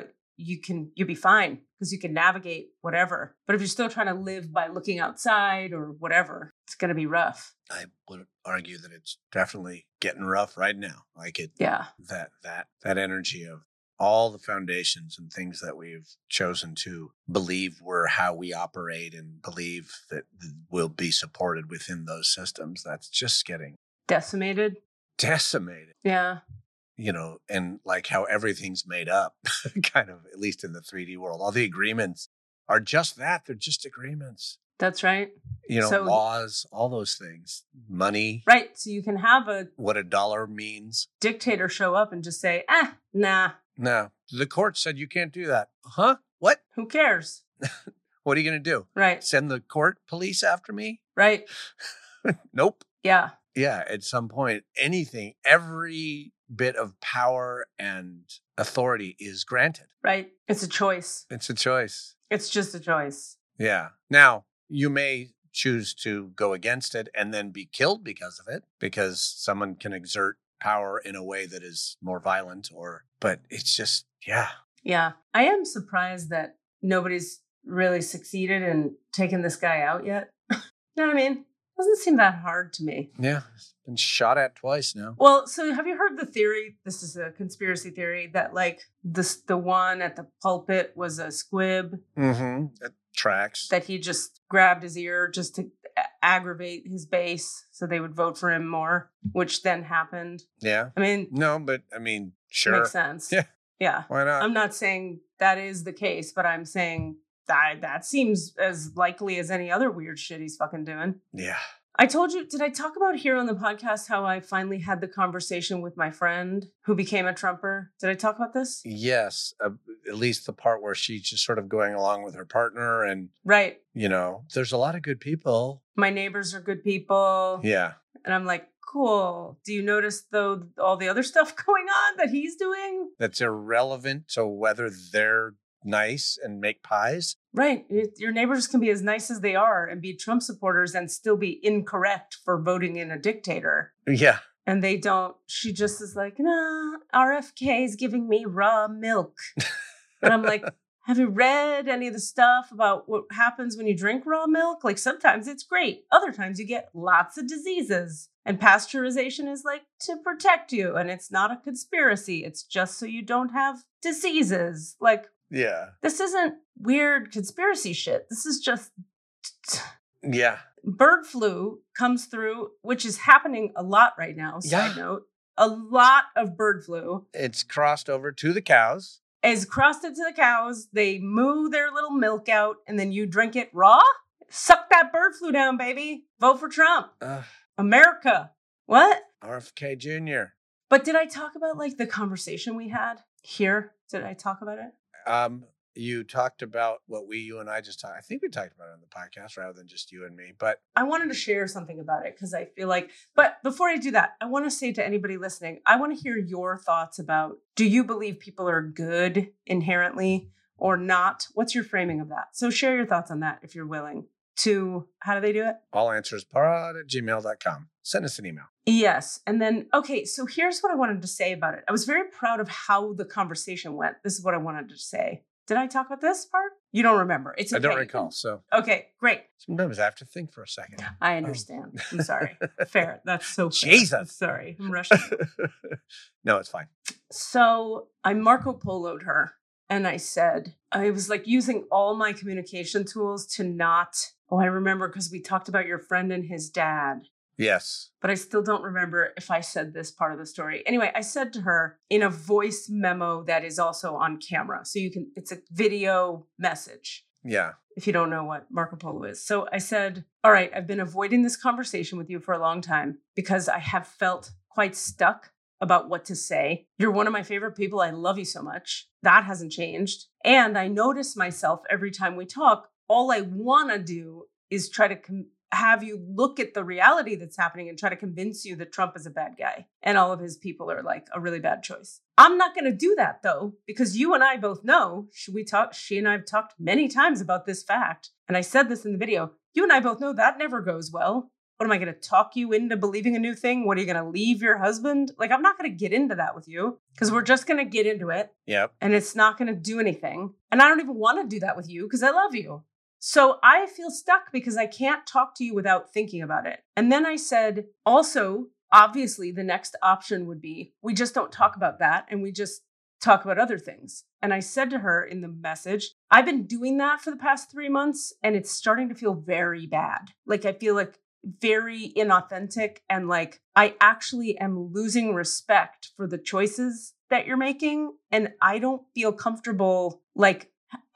be fine because you can navigate whatever. But if you're still trying to live by looking outside or whatever, it's going to be rough. I would argue that it's definitely getting rough right now. Like it, Yeah. That energy of all the foundations and things that we've chosen to believe were how we operate and believe that will be supported within those systems. That's just getting Decimated. Yeah. And like how everything's made up, kind of, at least in the 3D world. All the agreements are just that. They're just agreements. That's right. Laws, all those things, money. Right. So you can have what a dollar means. Dictator show up and just say, nah. No, the court said you can't do that. Huh? What? Who cares? What are you going to do? Right. Send the court police after me? Right. Nope. Yeah. Yeah. At some point, every bit of power and authority is granted. Right. It's a choice. It's a choice. It's just a choice. Yeah. Now, you may choose to go against it and then be killed because of it, because someone can exert power in a way that is more violent but it's just, yeah. Yeah. I am surprised that nobody's really succeeded in taking this guy out yet. You know what I mean? Doesn't seem that hard to me. Yeah. It's been shot at twice now. Well, so have you heard the theory? This is a conspiracy theory that like the one at the pulpit was a squib. Mm-hmm. That tracks. That he just grabbed his ear just to aggravate his base so they would vote for him more, which then happened. Yeah. I mean, no, but sure. Makes sense. Yeah. Yeah. Why not? I'm not saying that is the case, but I'm saying that seems as likely as any other weird shit he's fucking doing. Yeah. I told you, did I talk about here on the podcast how I finally had the conversation with my friend who became a Trumper? Did I talk about this? Yes. At least the part where she's just sort of going along with her partner and, right. There's a lot of good people. My neighbors are good people. Yeah. And I'm like, cool. Do you notice, though, all the other stuff going on that he's doing? That's irrelevant to whether they're nice and make pies. Right. Your neighbors can be as nice as they are and be Trump supporters and still be incorrect for voting in a dictator. Yeah. And they don't. She just is like, nah, RFK is giving me raw milk. And I'm like, have you read any of the stuff about what happens when you drink raw milk? Like sometimes it's great. Other times you get lots of diseases. And pasteurization is like to protect you. And it's not a conspiracy. It's just so you don't have diseases. Like, yeah. This isn't weird conspiracy shit. This is just... Yeah. bird flu comes through, which is happening a lot right now. Side Yeah. note, a lot of bird flu It's crossed over to the cows. is crossed into the cows. They moo their little milk out, and then you drink it raw. Suck that bird flu down, baby. Vote for Trump. America. What? RFK Jr. But did I talk about like the conversation we had here? Did I talk about it? You talked about what you and I just talked. I think we talked about it on the podcast rather than just you and me. But I wanted to share something about it because I feel like, but before I do that, I want to say to anybody listening, I want to hear your thoughts about, do you believe people are good inherently or not? What's your framing of that? So share your thoughts on that if you're willing to, how do they do it? allanswersparad@gmail.com. Send us an email. Yes. And then, okay, so here's what I wanted to say about it. I was very proud of how the conversation went. This is what I wanted to say. Did I talk about this part? You don't remember. It's okay. I don't recall. So okay, great. sometimes I have to think for a second. I understand. I'm sorry. Fair. That's so fair. Jesus. Sorry. I'm rushing. No, it's fine. So I Marco Polo'd her and I said, I was like using all my communication tools to not, I remember because we talked about your friend and his dad. Yes. But I still don't remember if I said this part of the story. Anyway, I said to her in a voice memo that is also on camera. So it's a video message. Yeah. If you don't know what Marco Polo is. So I said, all right, I've been avoiding this conversation with you for a long time because I have felt quite stuck about what to say. You're one of my favorite people. I love you so much. That hasn't changed. And I notice myself every time we talk, all I want to do is try to have you look at the reality that's happening and try to convince you that Trump is a bad guy and all of his people are like a really bad choice. I'm not going to do that though, because you and I both know, she and I have talked many times about this fact. And I said this in the video, you and I both know that never goes well. What am I going to talk you into believing a new thing? What are you going to leave your husband? Like, I'm not going to get into that with you because we're just going to get into it. Yep. And it's not going to do anything. And I don't even want to do that with you because I love you. So I feel stuck because I can't talk to you without thinking about it. And then I said, also, obviously, the next option would be we just don't talk about that and we just talk about other things. And I said to her in the message, I've been doing that for the past 3 months and it's starting to feel very bad. Like I feel like very inauthentic and like I actually am losing respect for the choices that you're making. And I don't feel comfortable, like,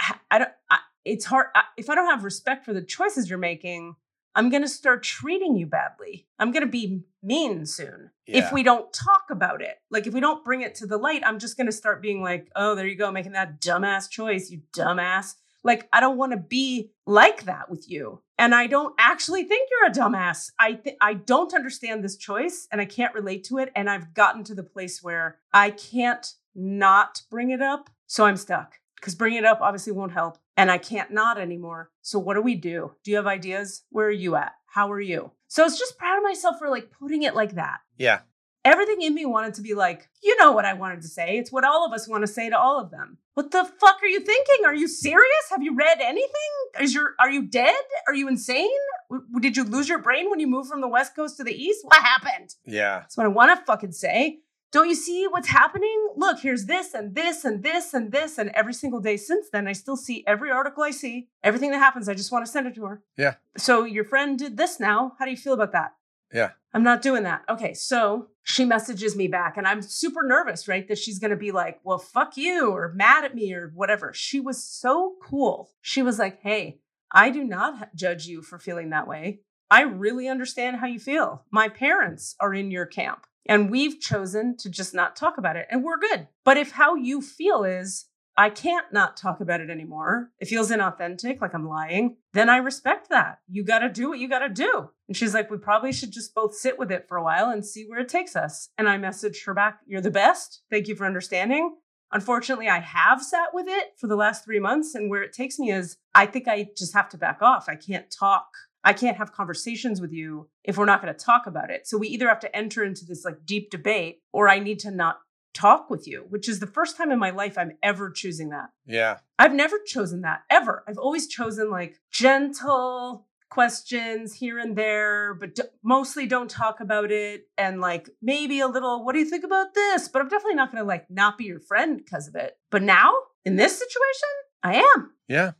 it's hard. If I don't have respect for the choices you're making, I'm going to start treating you badly. I'm going to be mean soon. Yeah. If we don't talk about it, like if we don't bring it to the light, I'm just going to start being like, oh, there you go, making that dumbass choice, you dumbass. Like, I don't want to be like that with you. And I don't actually think you're a dumbass. I don't understand this choice and I can't relate to it. And I've gotten to the place where I can't not bring it up. So I'm stuck because bringing it up obviously won't help. And I can't not anymore. So what do we do? Do you have ideas? Where are you at? How are you? So I was just proud of myself for like putting it like that. Yeah. Everything in me wanted to be like, you know what I wanted to say. It's what all of us want to say to all of them. What the fuck are you thinking? Are you serious? Have you read anything? Are you dead? Are you insane? Did you lose your brain when you moved from the West Coast to the East? What happened? Yeah. That's what I want to fucking say. Don't you see what's happening? Look, here's this and this and this and this. And every single day since then, I still see every article I see, everything that happens. I just want to send it to her. Yeah. So your friend did this now. How do you feel about that? Yeah. I'm not doing that. Okay. So she messages me back and I'm super nervous, right? That she's going to be like, well, fuck you or mad at me or whatever. She was so cool. She was like, hey, I do not judge you for feeling that way. I really understand how you feel. My parents are in your camp. And we've chosen to just not talk about it. And we're good. But if how you feel is, I can't not talk about it anymore, it feels inauthentic, like I'm lying, then I respect that. You got to do what you got to do. And she's like, we probably should just both sit with it for a while and see where it takes us. And I messaged her back, you're the best. Thank you for understanding. Unfortunately, I have sat with it for the last 3 months. And where it takes me is, I think I just have to back off. I can't talk. I can't have conversations with you if we're not going to talk about it. So we either have to enter into this like deep debate or I need to not talk with you, which is the first time in my life I'm ever choosing that. Yeah. I've never chosen that ever. I've always chosen like gentle questions here and there, but mostly don't talk about it. And like maybe a little, what do you think about this? But I'm definitely not going to like not be your friend because of it. But now in this situation, I am. Yeah.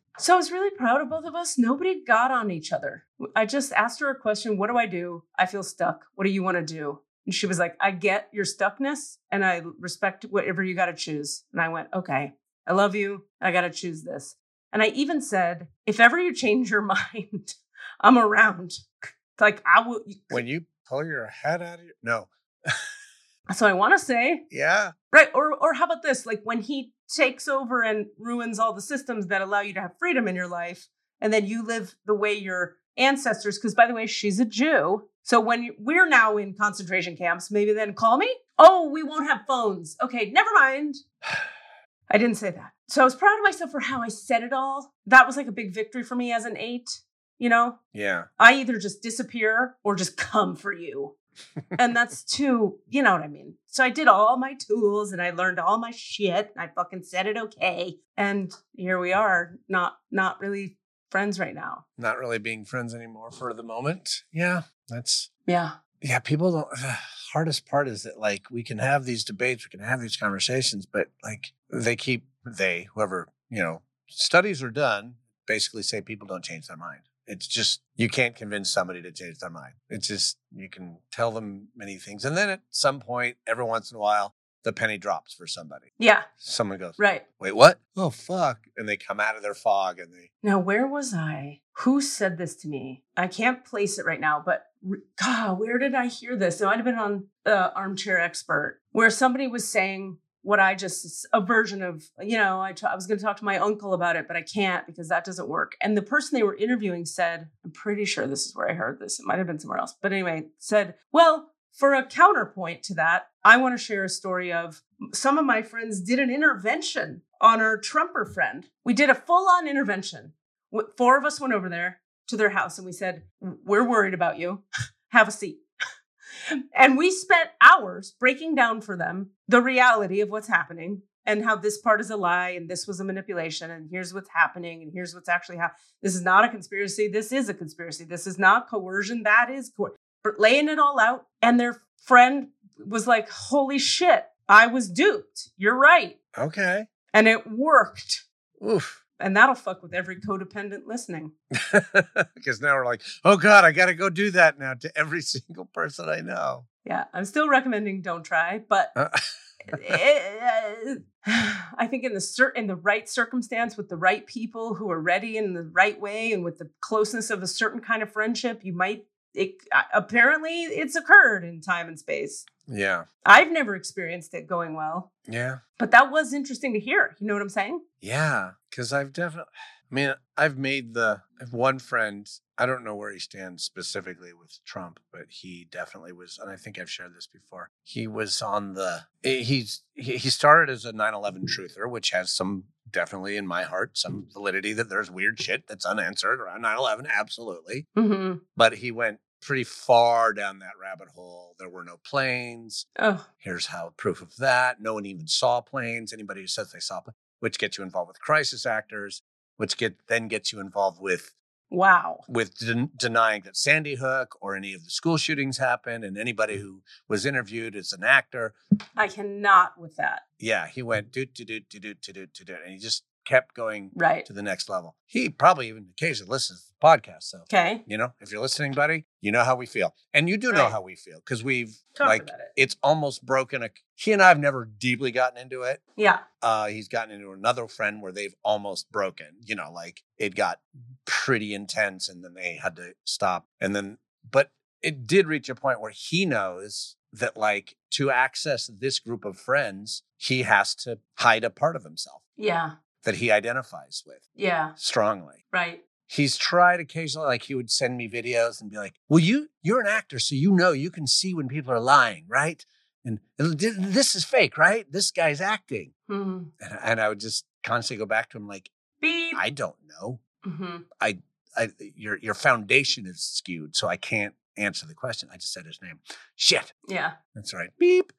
So I was really proud of both of us. Nobody got on each other. I just asked her a question. What do I do? I feel stuck. What do you want to do? And she was like, I get your stuckness and I respect whatever you got to choose. And I went, okay, I love you. I got to choose this. And I even said, if ever you change your mind, I'm around. Like I will. When you pull your head out of your, no. So I want to say, Yeah. right. Or how about this? Like when he takes over and ruins all the systems that allow you to have freedom in your life. And then you live the way your ancestors, because by the way, she's a Jew. So when we're now in concentration camps, maybe then call me. Oh, we won't have phones. Okay, never mind. I didn't say that. So I was proud of myself for how I said it all. That was like a big victory for me as an 8, you know? Yeah. I either just disappear or just come for you. And that's too, you know what I mean? So I did all my tools and I learned all my shit. And I fucking said it okay. And here we are, not really friends right now. Not really being friends anymore for the moment. Yeah. Yeah. Yeah. People don't, the hardest part is that like we can have these debates, we can have these conversations, but like whoever, you know, studies are done, basically say people don't change their mind. It's just, you can't convince somebody to change their mind. It's just, you can tell them many things. And then at some point, every once in a while, the penny drops for somebody. Yeah. Someone goes, Right. wait, what? Oh, fuck. And they come out of their fog and they. Now, where was I? Who said this to me? I can't place it right now, but God, where did I hear this? It might have been on Armchair Expert, where somebody was saying what I just, a version of, you know, I was going to talk to my uncle about it, but I can't because that doesn't work. And the person they were interviewing said, I'm pretty sure this is where I heard this. It might have been somewhere else. But anyway, said, well, for a counterpoint to that, I want to share a story of some of my friends did an intervention on our Trumper friend. We did a full-on intervention. 4 of us went over there to their house and we said, we're worried about you. Have a seat. And we spent hours breaking down for them the reality of what's happening and how this part is a lie and this was a manipulation and here's what's happening and here's what's actually happening. This is not a conspiracy. This is a conspiracy. This is not coercion. That is but laying it all out. And their friend was like, holy shit, I was duped. You're right. Okay. And it worked. Oof. And that'll fuck with every codependent listening. Because now we're like, oh God, I got to go do that now to every single person I know. Yeah, I'm still recommending don't try, but I think in the right circumstance with the right people who are ready in the right way and with the closeness of a certain kind of friendship, apparently it's occurred in time and space. Yeah. I've never experienced it going well. Yeah. But that was interesting to hear. You know what I'm saying? Yeah. Because I've made I have one friend, I don't know where he stands specifically with Trump, but he definitely was, and I think I've shared this before. He was on he started as a 9/11 truther, which has some, definitely in my heart, some validity that there's weird shit that's unanswered around 9/11. Absolutely. Mm-hmm. But he went pretty far down that rabbit hole. There were no planes. Oh. Here's how proof of that. No one even saw planes. Anybody who says they saw planes, which gets you involved with crisis actors, which then gets you involved with denying that Sandy Hook or any of the school shootings happened, and anybody who was interviewed as an actor. I cannot with that. Yeah, he went and he just kept going right to the next level. He probably even occasionally listens to the podcast. So, okay, you know, if you're listening, buddy, you know how we feel, and you do know how we feel because we've talked about it. It's almost broken. He and I have never deeply gotten into it. Yeah, he's gotten into another friend where they've almost broken. You know, like it got pretty intense, and then they had to stop. But it did reach a point where he knows that, like, to access this group of friends, he has to hide a part of himself. Yeah. That he identifies with. Yeah. Strongly. Right. He's tried occasionally, like he would send me videos and be like, well, you're an actor, so you can see when people are lying, right? And this is fake, right? This guy's acting. Mm-hmm. And I would just constantly go back to him like, beep. I don't know. Mm-hmm. Your foundation is skewed, so I can't answer the question. I just said his name. Shit. Yeah. That's right. Beep.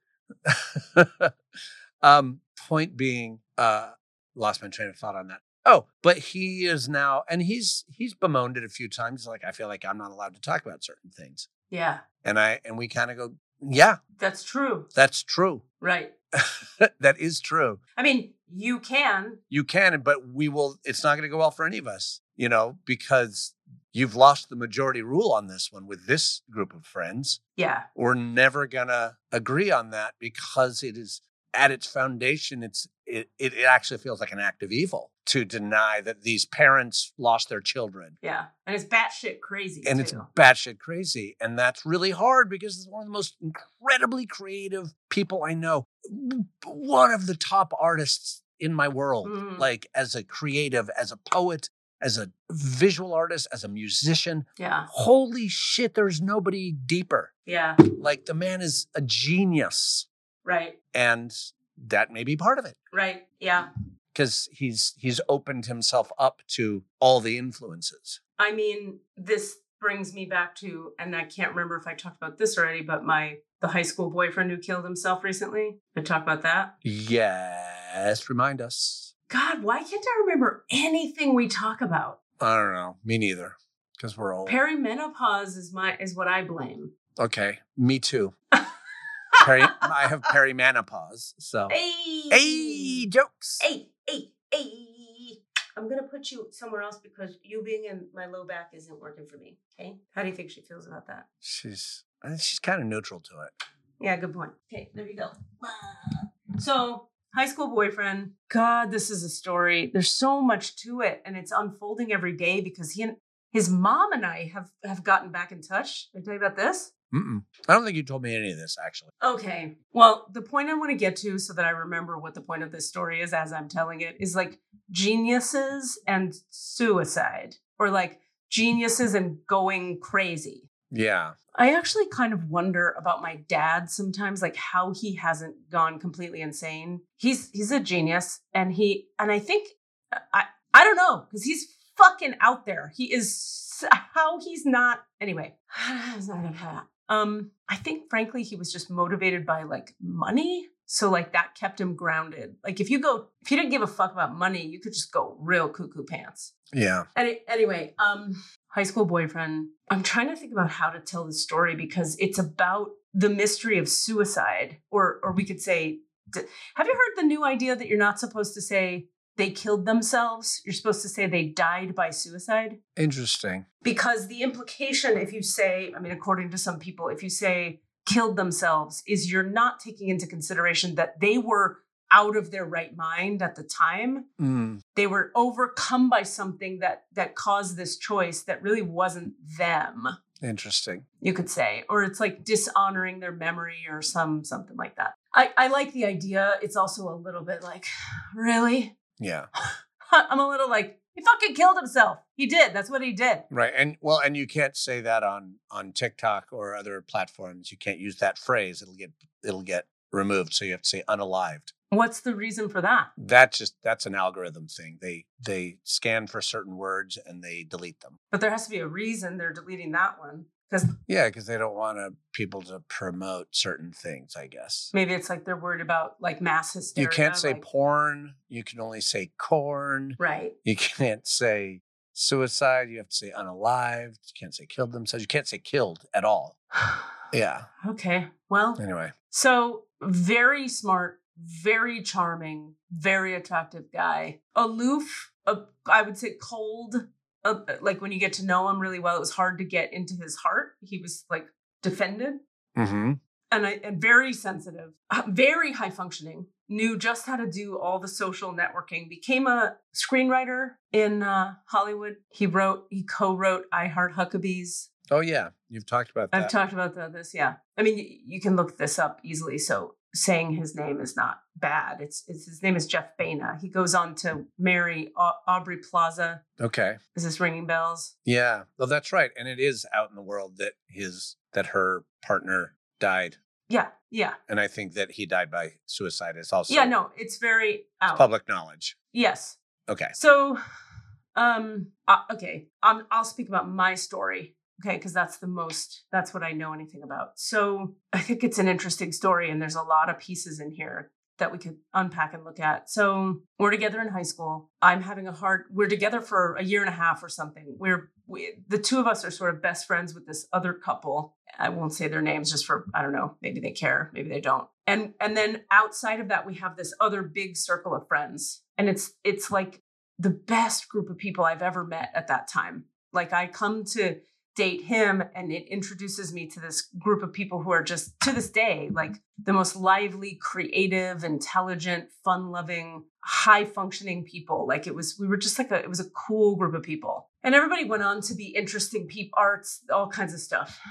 Point being, lost my train of thought on that. Oh, but he is now, and he's bemoaned it a few times. Like, I feel like I'm not allowed to talk about certain things. Yeah. And we kind of go, yeah. That's true. That's true. Right. That is true. I mean, you can. You can, but it's not going to go well for any of us, because you've lost the majority rule on this one with this group of friends. Yeah. We're never going to agree on that because it is at its foundation. It actually feels like an act of evil to deny that these parents lost their children. Yeah. And it's batshit crazy. And it's batshit crazy. And that's really hard because it's one of the most incredibly creative people I know. One of the top artists in my world, like as a creative, as a poet, as a visual artist, as a musician. Yeah. Holy shit, there's nobody deeper. Yeah. Like the man is a genius. Right. And that may be part of it. Right. Yeah. Because he's opened himself up to all the influences. I mean, this brings me back to, and I can't remember if I talked about this already, but the high school boyfriend who killed himself recently. Did I talk about that? Yes. Remind us. God, why can't I remember anything we talk about? I don't know. Me neither. Because we're old. Perimenopause is what I blame. Okay. Me too. I have perimenopause. So. Hey, jokes. Hey. I'm going to put you somewhere else because you being in my low back isn't working for me. Okay. How do you think she feels about that? She's kind of neutral to it. Yeah, good point. Okay, there you go. So, high school boyfriend. God, this is a story. There's so much to it, and it's unfolding every day because his mom and I have gotten back in touch. Did I tell you about this? I don't think you told me any of this, actually. Okay. Well, the point I want to get to so that I remember what the point of this story is as I'm telling it is like geniuses and suicide, or like geniuses and going crazy. Yeah. I actually kind of wonder about my dad sometimes, like how he hasn't gone completely insane. He's a genius, and I think I don't know, because he's fucking out there. He is, how he's not, anyway. I think frankly he was just motivated by like money. So like that kept him grounded. Like if you didn't give a fuck about money, you could just go real cuckoo pants. Yeah. Anyway, high school boyfriend. I'm trying to think about how to tell the story because it's about the mystery of suicide, or we could say, have you heard the new idea that you're not supposed to say they killed themselves? You're supposed to say they died by suicide. Interesting. Because the implication, if you say, according to some people, if you say killed themselves, is you're not taking into consideration that they were out of their right mind at the time. They were overcome by something that caused this choice that really wasn't them. Interesting. You could say, or it's like dishonoring their memory or something like that. I like the idea. It's also a little bit like, really? Yeah. I'm a little like, he fucking killed himself. He did. That's what he did. Right. And you can't say that on TikTok or other platforms. You can't use that phrase. It'll get removed. So you have to say unalived. What's the reason for that? That's an algorithm thing. They scan for certain words and they delete them. But there has to be a reason they're deleting that one. Because they don't want people to promote certain things, I guess. Maybe it's like they're worried about like mass hysteria. You can't say porn. You can only say corn. Right. You can't say suicide. You have to say unalived. You can't say killed themselves. You can't say killed at all. Yeah. Okay. Well. Anyway. So very smart, very charming, very attractive guy. Aloof, I would say cold. Like when you get to know him really well, it was hard to get into his heart. He was like defended, and very sensitive, very high functioning. Knew just how to do all the social networking. Became a screenwriter in Hollywood. He co-wrote I Heart Huckabees. Oh yeah, you've talked about that. I've talked about this. Yeah, you can look this up easily. So saying his name is not bad. It's his name is Jeff Baena. He goes on to marry Aubrey Plaza. Okay. Is this ringing bells? Yeah. Well, that's right. And it is out in the world that her partner died. Yeah. Yeah. And I think that he died by suicide is also. Yeah, no, it's very out. Public knowledge. Yes. Okay. So, okay. I'll speak about my story. Okay, because that's what I know anything about. So I think it's an interesting story, and there's a lot of pieces in here that we could unpack and look at. So we're together in high school. We're together for a year and a half or something. The two of us are sort of best friends with this other couple. I won't say their names just for, I don't know, maybe they care, maybe they don't. And then outside of that, we have this other big circle of friends. And it's like the best group of people I've ever met at that time. Like I come to date him and it introduces me to this group of people who are just to this day, like the most lively, creative, intelligent, fun-loving, high-functioning people. Like it was a cool group of people. And everybody went on to be interesting people, arts, all kinds of stuff.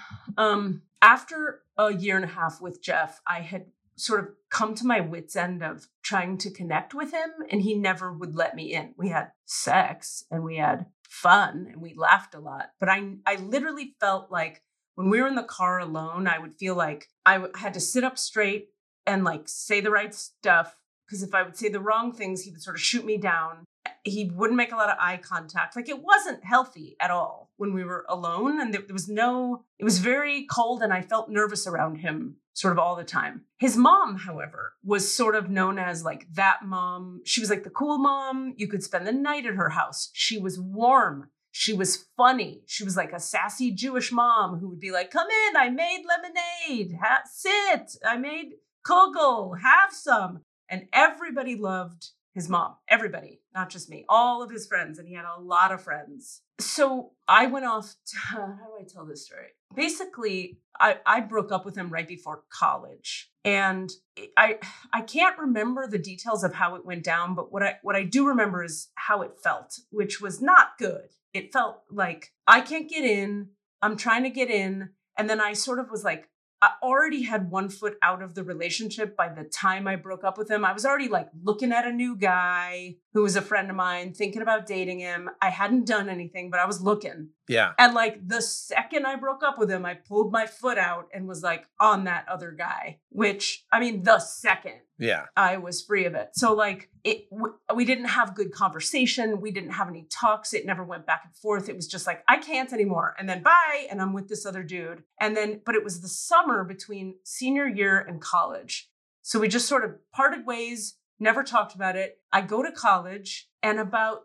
After a year and a half with Jeff, I had sort of come to my wit's end of trying to connect with him, and he never would let me in. We had sex and we had fun and we laughed a lot. But I literally felt like when we were in the car alone, I would feel like I had to sit up straight and like say the right stuff. Because if I would say the wrong things, he would sort of shoot me down. He wouldn't make a lot of eye contact. Like it wasn't healthy at all when we were alone. And it was very cold and I felt nervous around him sort of all the time. His mom, however, was sort of known as like that mom. She was like the cool mom. You could spend the night at her house. She was warm. She was funny. She was like a sassy Jewish mom who would be like, come in, I made lemonade. Sit. I made kugel. Have some. And everybody loved his mom. Everybody, not just me, all of his friends. And he had a lot of friends. So I went off to, how do I tell this story? Basically, I broke up with him right before college. And I can't remember the details of how it went down, but what I do remember is how it felt, which was not good. It felt like I can't get in. I'm trying to get in. And then I sort of was like, I already had one foot out of the relationship by the time I broke up with him. I was already like looking at a new guy who was a friend of mine, thinking about dating him. I hadn't done anything, but I was looking. Yeah. And like the second I broke up with him, I pulled my foot out and was like on that other guy, which I mean, the second I was free of it. So like we didn't have good conversation. We didn't have any talks. It never went back and forth. It was just like, I can't anymore. And then bye. And I'm with this other dude. And then, but it was the summer between senior year and college. So we just sort of parted ways, never talked about it. I go to college and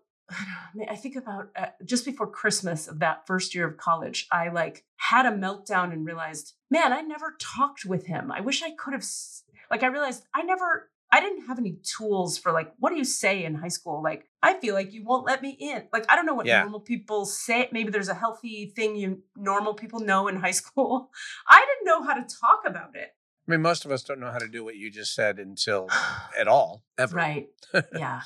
I think about just before Christmas of that first year of college, I like had a meltdown and realized, man, I never talked with him. I wish I could have, I realized I didn't have any tools for like, what do you say in high school? Like, I feel like you won't let me in. Like, I don't know what normal people say. Maybe there's a healthy thing normal people know in high school. I didn't know how to talk about it. I mean, most of us don't know how to do what you just said until at all, ever. Right. Yeah.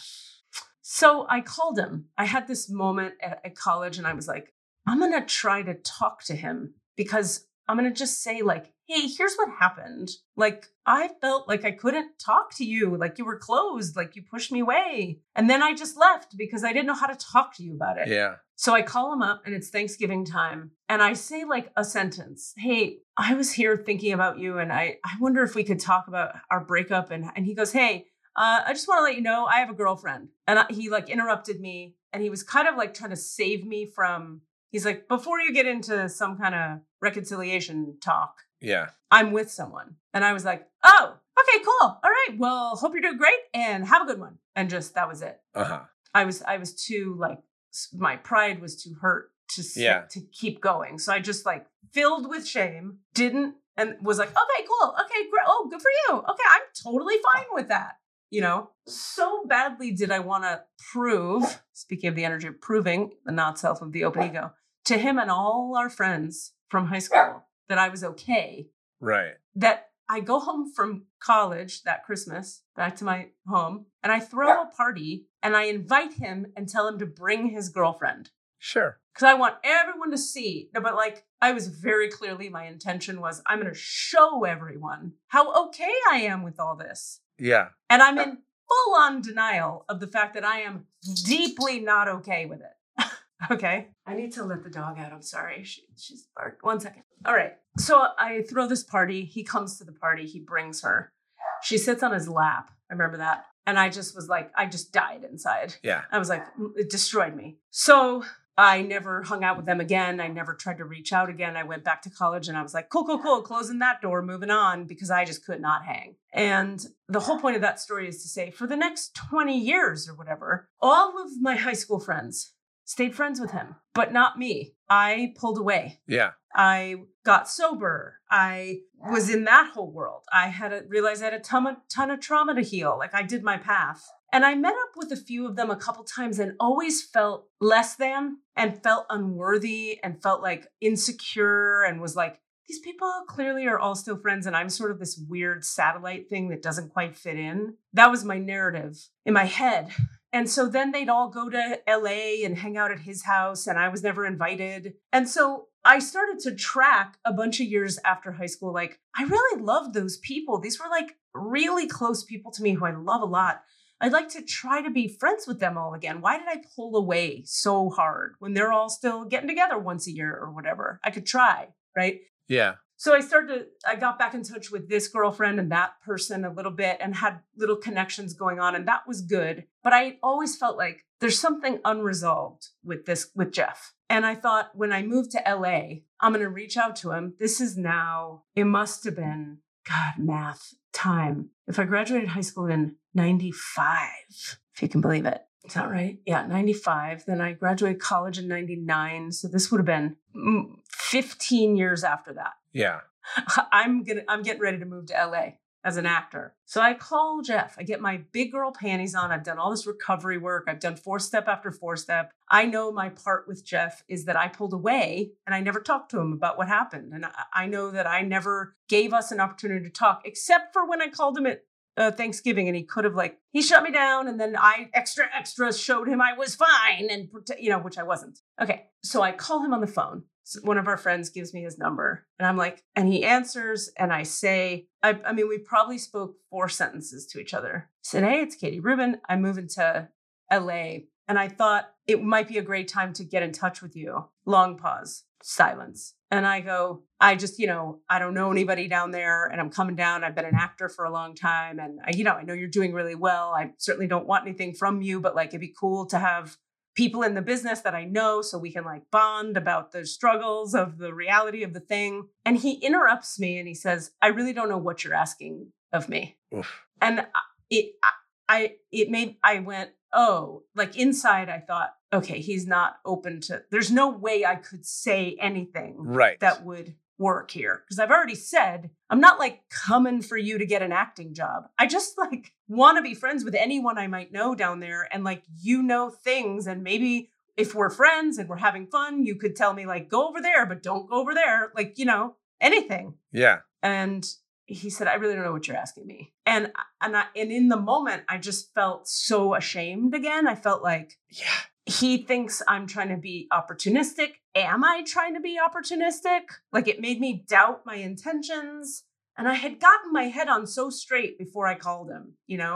So I called him. I had this moment at college and I was like, I'm going to try to talk to him because I'm going to just say like, hey, here's what happened. Like, I felt like I couldn't talk to you. Like you were closed, like you pushed me away. And then I just left because I didn't know how to talk to you about it. Yeah. So I call him up and it's Thanksgiving time. And I say like a sentence, hey, I was here thinking about you. And I wonder if we could talk about our breakup. And he goes, hey, I just want to let you know I have a girlfriend. And he like interrupted me and he was kind of like trying to save me from, he's like, before you get into some kind of reconciliation talk, I'm with someone. And I was like, oh, okay, cool. All right. Well, hope you're doing great and have a good one. And just, that was it. I was too like, my pride was too hurt to keep going. So I just like filled with shame, and was like, okay, cool. Okay, great. Oh, good for you. Okay. I'm totally fine with that. You know, so badly did I want to prove, speaking of the energy of proving, the not self of the open ego, to him and all our friends from high school that I was okay. Right. That I go home from college that Christmas, back to my home, and I throw a party and I invite him and tell him to bring his girlfriend. Sure. Because I want everyone to see. No, but like, I was very clearly, my intention was I'm going to show everyone how okay I am with all this. Yeah. And I'm in full on denial of the fact that I am deeply not okay with it. Okay. I need to let the dog out. I'm sorry. She's barked. 1 second. All right. So I throw this party. He comes to the party. He brings her. She sits on his lap. I remember that. And I just was like, I just died inside. Yeah. I was like, it destroyed me. So I never hung out with them again. I never tried to reach out again. I went back to college and I was like, cool, closing that door, moving on, because I just could not hang. And the whole point of that story is to say, for the next 20 years or whatever, all of my high school friends stayed friends with him, but not me. I pulled away. Yeah. I got sober. I was in that whole world. I realized I had a ton of trauma to heal. Like, I did my path. And I met up with a few of them a couple times and always felt less than and felt unworthy and felt like insecure and was like, these people clearly are all still friends and I'm sort of this weird satellite thing that doesn't quite fit in. That was my narrative in my head. And so then they'd all go to LA and hang out at his house and I was never invited. And so I started to track a bunch of years after high school. Like, I really loved those people. These were like really close people to me who I love a lot. I'd like to try to be friends with them all again. Why did I pull away so hard when they're all still getting together once a year or whatever? I could try, right? Yeah. So I got back in touch with this girlfriend and that person a little bit and had little connections going on. And that was good. But I always felt like there's something unresolved with Jeff. And I thought when I moved to LA, I'm going to reach out to him. It must have been, math time. If I graduated high school in 95, if you can believe it. Is that right? Yeah, 95. Then I graduated college in 99. So this would have been 15 years after that. Yeah. I'm getting ready to move to LA as an actor. So I call Jeff. I get my big girl panties on. I've done all this recovery work. I've done 4-step after 4-step. I know my part with Jeff is that I pulled away and I never talked to him about what happened. And I know that I never gave us an opportunity to talk, except for when I called him at Thanksgiving and he could have he shut me down. And then I extra showed him I was fine and, which I wasn't. Okay. So I call him on the phone. So one of our friends gives me his number and I'm like, and he answers and I say, I mean, we probably spoke 4 sentences to each other. I said, hey, it's Katie Rubin. I'm moving to LA and I thought it might be a great time to get in touch with you. Long pause, silence. And I go, I just, I don't know anybody down there and I'm coming down. I've been an actor for a long time. And I know you're doing really well. I certainly don't want anything from you, but it'd be cool to have people in the business that I know so we can bond about the struggles of the reality of the thing. And he interrupts me and he says, I really don't know what you're asking of me. Oof. And I went, oh, inside I thought, okay, he's not open to, there's no way I could say anything that would work here. Because I've already said, I'm not coming for you to get an acting job. I just want to be friends with anyone I might know down there. And things. And maybe if we're friends and we're having fun, you could tell me go over there, but don't go over there. Anything. Yeah. And he said, I really don't know what you're asking me. And in the moment, I just felt so ashamed again. I felt he thinks I'm trying to be opportunistic. Am I trying to be opportunistic? It made me doubt my intentions. And I had gotten my head on so straight before I called him.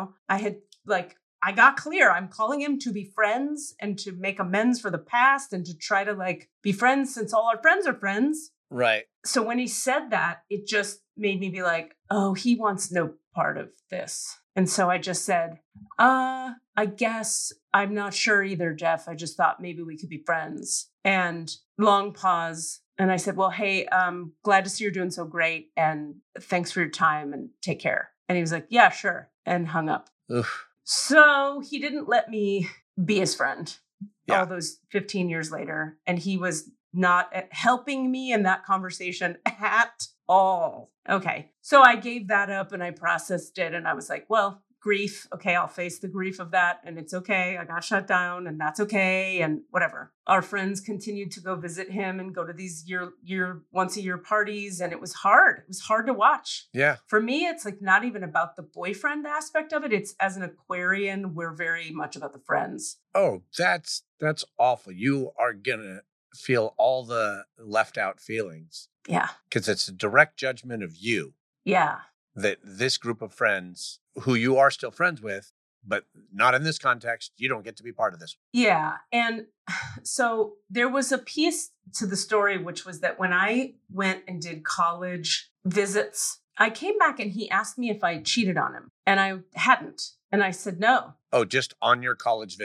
I got clear. I'm calling him to be friends and to make amends for the past and to try to be friends since all our friends are friends. Right. So when he said that, it just made me be oh, he wants no part of this. And so I just said, I guess I'm not sure either, Jeff. I just thought maybe we could be friends. And long pause. And I said, well, hey, glad to see you're doing so great. And thanks for your time and take care. And he was like, yeah, sure. And hung up. Oof. So he didn't let me be his friend all those 15 years later. And he was not helping me in that conversation at all. Okay. So I gave that up and I processed it. And I was like, well, grief. Okay. I'll face the grief of that. And it's okay. I got shut down and that's okay. And whatever. Our friends continued to go visit him and go to these once a year parties. And it was hard. It was hard to watch. Yeah. For me, it's not even about the boyfriend aspect of it. It's as an Aquarian, we're very much about the friends. Oh, that's awful. You are going to feel all the left out feelings. Yeah. Because it's a direct judgment of you. Yeah. That this group of friends who you are still friends with, but not in this context, you don't get to be part of this. Yeah. And so there was a piece to the story, which was that when I went and did college visits, I came back and he asked me if I cheated on him and I hadn't. And I said, no. Oh, just on your college visit?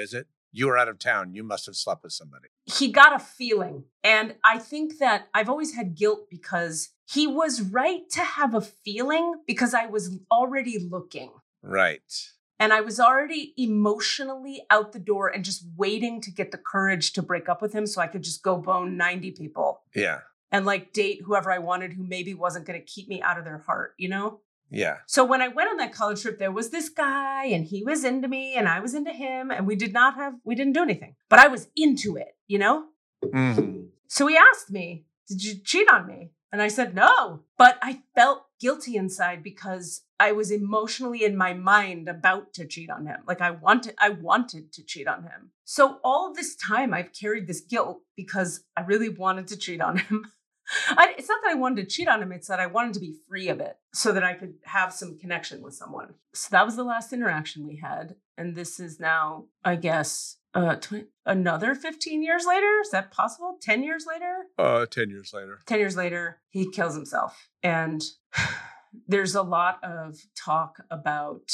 you were out of town. You must have slept with somebody. He got a feeling. And I think that I've always had guilt because he was right to have a feeling because I was already looking. Right. And I was already emotionally out the door and just waiting to get the courage to break up with him so I could just go bone 90 people. Yeah. And like date whoever I wanted who maybe wasn't going to keep me out of their heart, you know? Yeah. So when I went on that college trip, there was this guy and he was into me and I was into him and we didn't do anything, but I was into it, you know? Mm-hmm. So he asked me, did you cheat on me? And I said, no, but I felt guilty inside because I was emotionally in my mind about to cheat on him. Like I wanted to cheat on him. So all of this time I've carried this guilt because I really wanted to cheat on him. It's not that I wanted to cheat on him. It's that I wanted to be free of it so that I could have some connection with someone. So that was the last interaction we had. And this is now, I guess, another 15 years later. Is that possible? 10 years later? 10 years later. 10 years later, he kills himself. And there's a lot of talk about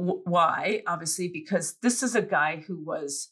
why, obviously, because this is a guy who was,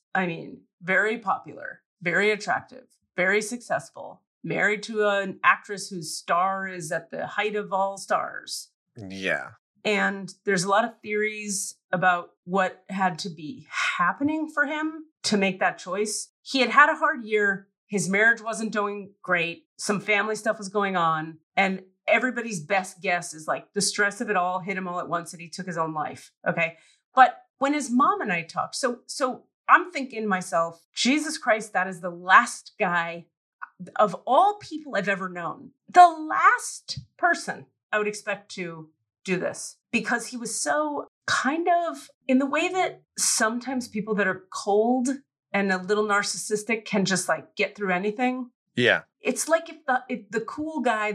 very popular, very attractive, very successful, married to an actress whose star is at the height of all stars. Yeah. And there's a lot of theories about what had to be happening for him to make that choice. He had had a hard year. His marriage wasn't doing great. Some family stuff was going on. And everybody's best guess is like the stress of it all hit him all at once and he took his own life. Okay. But when his mom and I talked, so I'm thinking to myself, Jesus Christ, that is the last guy of all people I've ever known, the last person I would expect to do this, because he was so kind of in the way that sometimes people that are cold and a little narcissistic can just like get through anything. Yeah. It's like if the cool guy,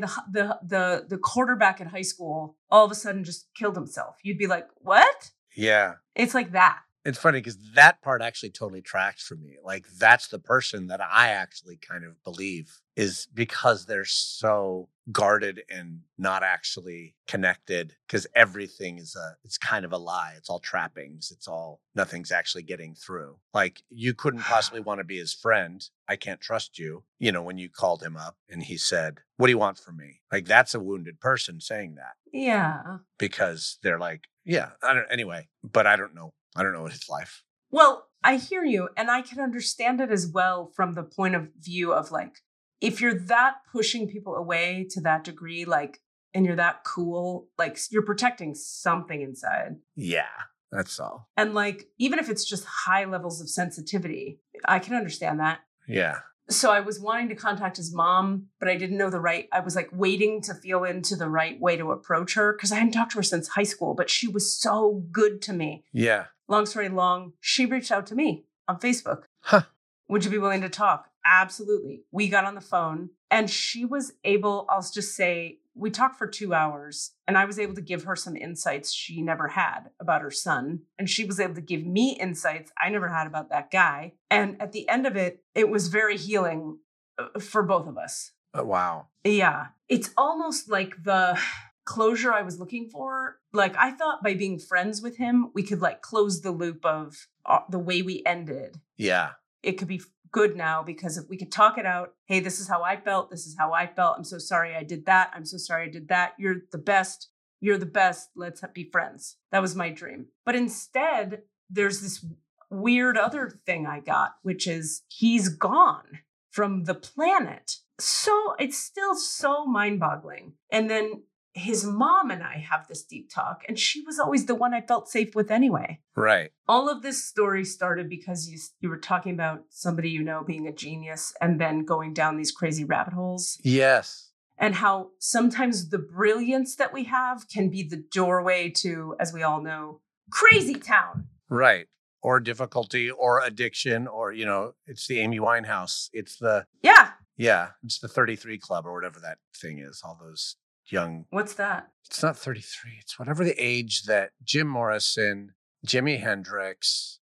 the quarterback at high school, all of a sudden just killed himself. You'd be like, what? Yeah. It's like that. It's funny because that part actually totally tracks for me. Like that's the person that I actually kind of believe is because they're so guarded and not actually connected because everything is it's kind of a lie. It's all trappings. Nothing's actually getting through. Like you couldn't possibly want to be his friend. I can't trust you. You know, when you called him up and he said, what do you want from me? Like that's a wounded person saying that. Yeah. Because they're like, yeah, anyway, but I don't know his life. Well, I hear you. And I can understand it as well from the point of view of like, if you're that pushing people away to that degree, like, and you're that cool, like you're protecting something inside. Yeah, that's all. And like, even if it's just high levels of sensitivity, I can understand that. Yeah. So I was wanting to contact his mom, but I didn't know I was like waiting to feel into the right way to approach her because I hadn't talked to her since high school, but she was so good to me. Yeah. Long story long, she reached out to me on Facebook. Huh. Would you be willing to talk? Absolutely. We got on the phone and she was able, I'll just say, we talked for 2 hours and I was able to give her some insights she never had about her son. And she was able to give me insights I never had about that guy. And at the end of it, it was very healing for both of us. Oh, wow. Yeah. It's almost like the closure I was looking for. Like I thought by being friends with him, we could like close the loop of the way we ended. Yeah. It could be good now because if we could talk it out, hey, this is how I felt. This is how I felt. I'm so sorry I did that. I'm so sorry I did that. You're the best. You're the best. Let's be friends. That was my dream. But instead, there's this weird other thing I got, which is he's gone from the planet. So it's still so mind-boggling. And then his mom and I have this deep talk, and she was always the one I felt safe with anyway. Right. All of this story started because you were talking about somebody you know being a genius and then going down these crazy rabbit holes. Yes. And how sometimes the brilliance that we have can be the doorway to, as we all know, crazy town. Right. Or difficulty or addiction or, it's the Amy Winehouse. It's the... Yeah. It's the 33 Club or whatever that thing is. All those young... What's that? It's not 33. It's whatever the age that Jim Morrison, Jimi Hendrix...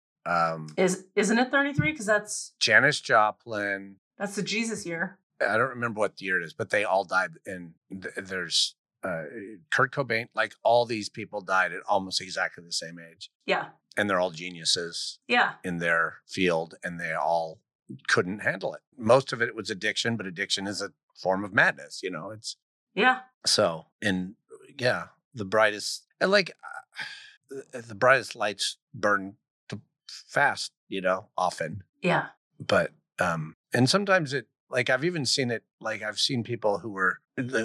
Isn't it 33? Because that's... Janis Joplin. That's the Jesus year. I don't remember what the year it is, but they all died. And there's Kurt Cobain. Like all these people died at almost exactly the same age. Yeah. And they're all geniuses Yeah. in their field, and they all couldn't handle it. Most of it was addiction, but addiction is a form of madness, it's Yeah. so. And yeah, the brightest and the brightest lights burn fast, often. Yeah. But and sometimes it, like, I've even seen it, like I've seen people who were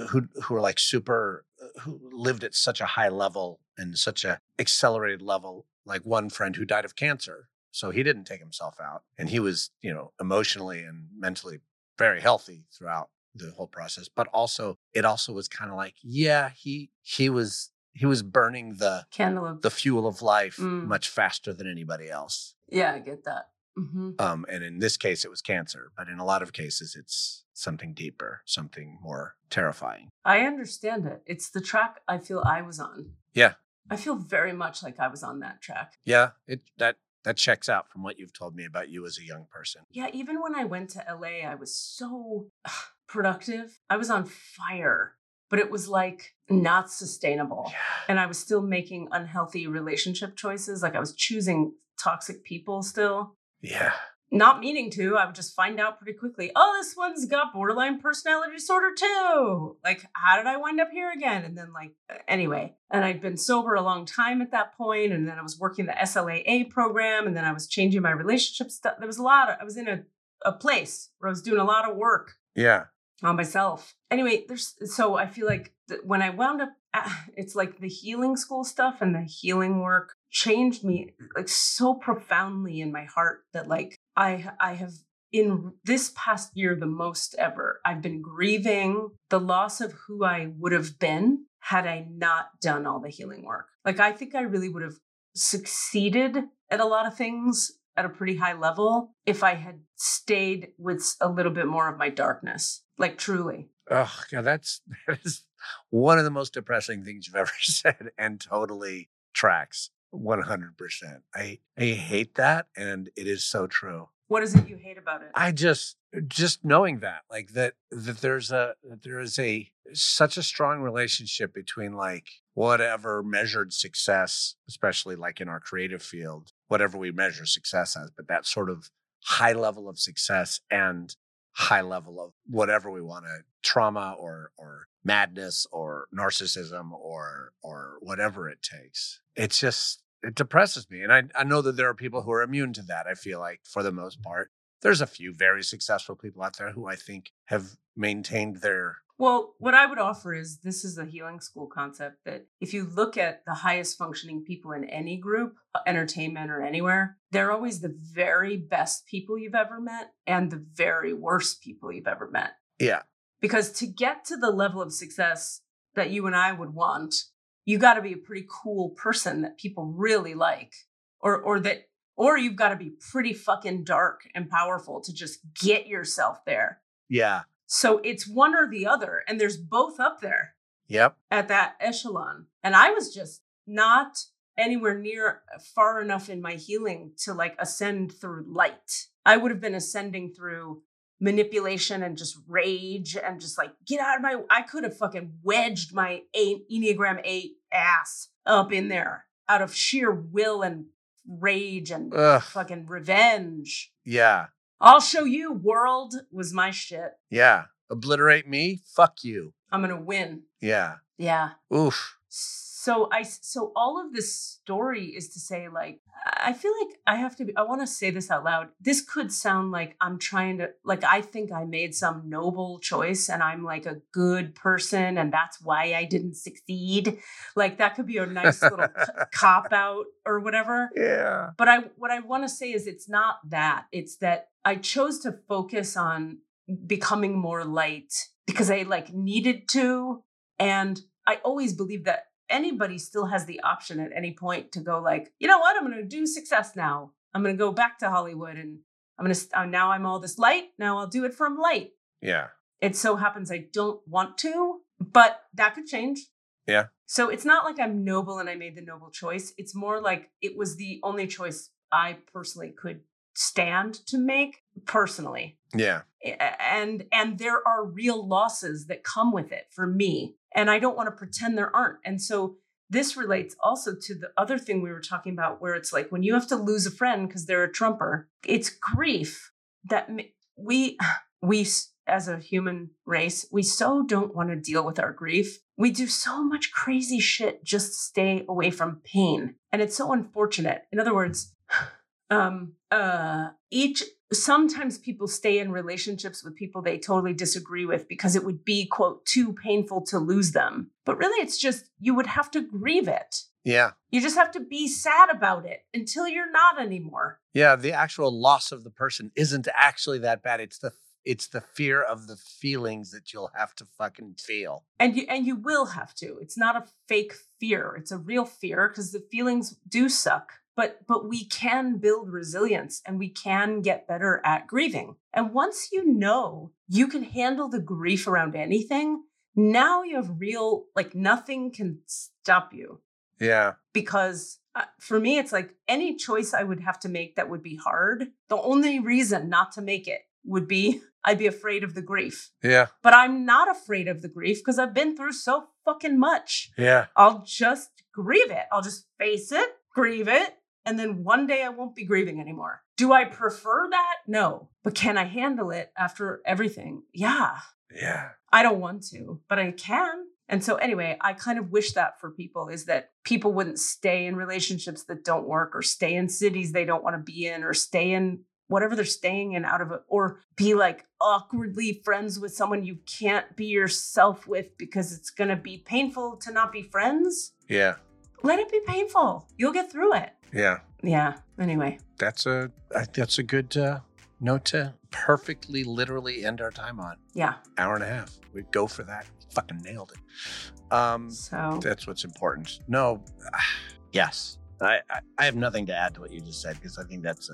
like super, who lived at such a high level and such a accelerated level, like one friend who died of cancer. So he didn't take himself out, and he was, emotionally and mentally very healthy throughout the whole process. But also, it also was kind of like, yeah, he was burning the Candle of the fuel of life much faster than anybody else. Yeah, I get that. Mm-hmm. And in this case, it was cancer, but in a lot of cases, it's something deeper, something more terrifying. I understand it. It's the track I feel I was on. Yeah. I feel very much like I was on that track. Yeah, that checks out from what you've told me about you as a young person. Yeah, even when I went to LA, I was so productive. I was on fire, but it was like not sustainable. Yeah. And I was still making unhealthy relationship choices. Like I was choosing toxic people still. Yeah. Not meaning to, I would just find out pretty quickly, oh, this one's got borderline personality disorder too. Like, how did I wind up here again? And then anyway, and I'd been sober a long time at that point. And then I was working the SLAA program. And then I was changing my relationship stuff. There was I was in a place where I was doing a lot of work. Yeah. On myself. Anyway, so I feel like when I wound up, it's like the healing school stuff and the healing work changed me like so profoundly in my heart that like I have in this past year the most ever. I've been grieving the loss of who I would have been had I not done all the healing work. Like I think I really would have succeeded at a lot of things at a pretty high level if I had stayed with a little bit more of my darkness. Like truly. Oh, God, that is one of the most depressing things you've ever said, and totally tracks 100%. I hate that, and it is so true. What is it you hate about it? I just knowing that, like that there is such a strong relationship between like whatever measured success, especially like in our creative field, whatever we measure success as, but that sort of high level of success and high level of whatever we want to, trauma or madness or narcissism or whatever it takes. It's just, it depresses me. And I know that there are people who are immune to that. I feel like for the most part, there's a few very successful people out there who I think have maintained their... Well, what I would offer is this is a healing school concept that if you look at the highest functioning people in any group, entertainment or anywhere, they're always the very best people you've ever met and the very worst people you've ever met. Yeah. Because to get to the level of success that you and I would want, you got to be a pretty cool person that people really like, or you've got to be pretty fucking dark and powerful to just get yourself there. Yeah. So it's one or the other, and there's both up there. Yep. At that echelon. And I was just not anywhere near far enough in my healing to like ascend through light. I would have been ascending through manipulation and just rage and just like, get out of I could have fucking wedged my Enneagram 8 ass up in there out of sheer will and rage and fucking revenge. Yeah. I'll show you, world was my shit. Yeah. Obliterate me. Fuck you. I'm going to win. Yeah. Yeah. Oof. So all of this story is to say, like, I feel like I want to say this out loud. This could sound like I'm trying to, like, I think I made some noble choice and I'm like a good person and that's why I didn't succeed. Like that could be a nice little cop out or whatever. Yeah. But what I want to say is it's not that. It's that I chose to focus on becoming more light because I like needed to. And I always believe that anybody still has the option at any point to go like, you know what? I'm going to do success now. I'm going to go back to Hollywood and now I'm all this light. Now I'll do it from light. Yeah. It so happens I don't want to, but that could change. Yeah. So it's not like I'm noble and I made the noble choice. It's more like it was the only choice I personally could stand to make personally. Yeah. And there are real losses that come with it for me. And I don't want to pretend there aren't. And so this relates also to the other thing we were talking about, where it's like when you have to lose a friend because they're a Trumper, it's grief that we as a human race, we so don't want to deal with our grief. We do so much crazy shit just to stay away from pain. And it's so unfortunate. In other words, sometimes people stay in relationships with people they totally disagree with because it would be, quote, too painful to lose them. But really, it's just, you would have to grieve it. Yeah. You just have to be sad about it until you're not anymore. Yeah. The actual loss of the person isn't actually that bad. It's the fear of the feelings that you'll have to fucking feel. And you will have to. It's not a fake fear. It's a real fear because the feelings do suck. But we can build resilience and we can get better at grieving. And once you know you can handle the grief around anything, now you have real, like, nothing can stop you. Yeah. Because for me, it's like any choice I would have to make that would be hard. The only reason not to make it would be I'd be afraid of the grief. Yeah. But I'm not afraid of the grief because I've been through so fucking much. Yeah. I'll just grieve it. I'll just face it, grieve it. And then one day I won't be grieving anymore. Do I prefer that? No. But can I handle it after everything? Yeah. Yeah. I don't want to, but I can. And so anyway, I kind of wish that for people, is that people wouldn't stay in relationships that don't work, or stay in cities they don't want to be in, or stay in whatever they're staying in out of it, or be like awkwardly friends with someone you can't be yourself with because it's going to be painful to not be friends. Yeah. Let it be painful. You'll get through it. Yeah. Yeah. Anyway. That's a good note to perfectly, literally end our time on. Yeah. Hour and a half. We'd go for that. Fucking nailed it. So that's what's important. No. Yes. I have nothing to add to what you just said, because I think that's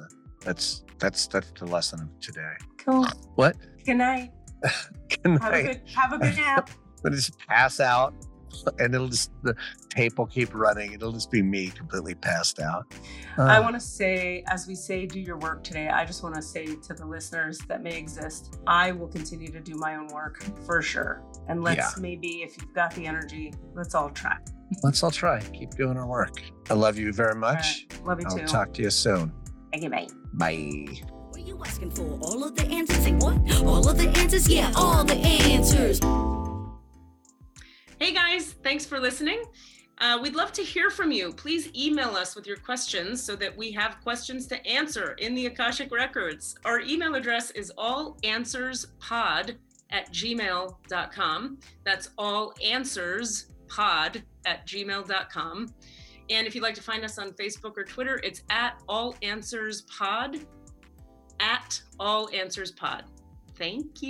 the lesson of today. Cool. What? Good night. Good night. Have a good nap. I'll just pass out, and the tape will keep running. It'll just be me completely passed out. I want to say, as we say, do your work today, I just want to say to the listeners that may exist, I will continue to do my own work for sure. And maybe, if you've got the energy, let's all try. Let's all try. Keep doing our work. I love you very much. Right. Love you too. I'll talk to you soon. Okay, bye. Bye. What are you asking for? All of the answers? Say what? All of the answers? Yeah, all the answers. Hey guys, thanks for listening. We'd love to hear from you. Please email us with your questions so that we have questions to answer in the Akashic Records. Our email address is allanswerspod@gmail.com. That's allanswerspod@gmail.com. And if you'd like to find us on Facebook or Twitter, it's @allanswerspod, @allanswerspod. Thank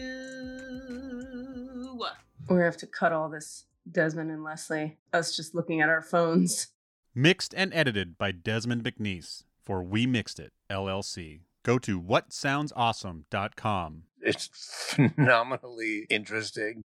you. We're going to have to cut all this, Desmond and Leslie, us just looking at our phones. Mixed and edited by Desmond McNeese for We Mixed It, LLC. Go to whatsoundsawesome.com. It's phenomenally interesting.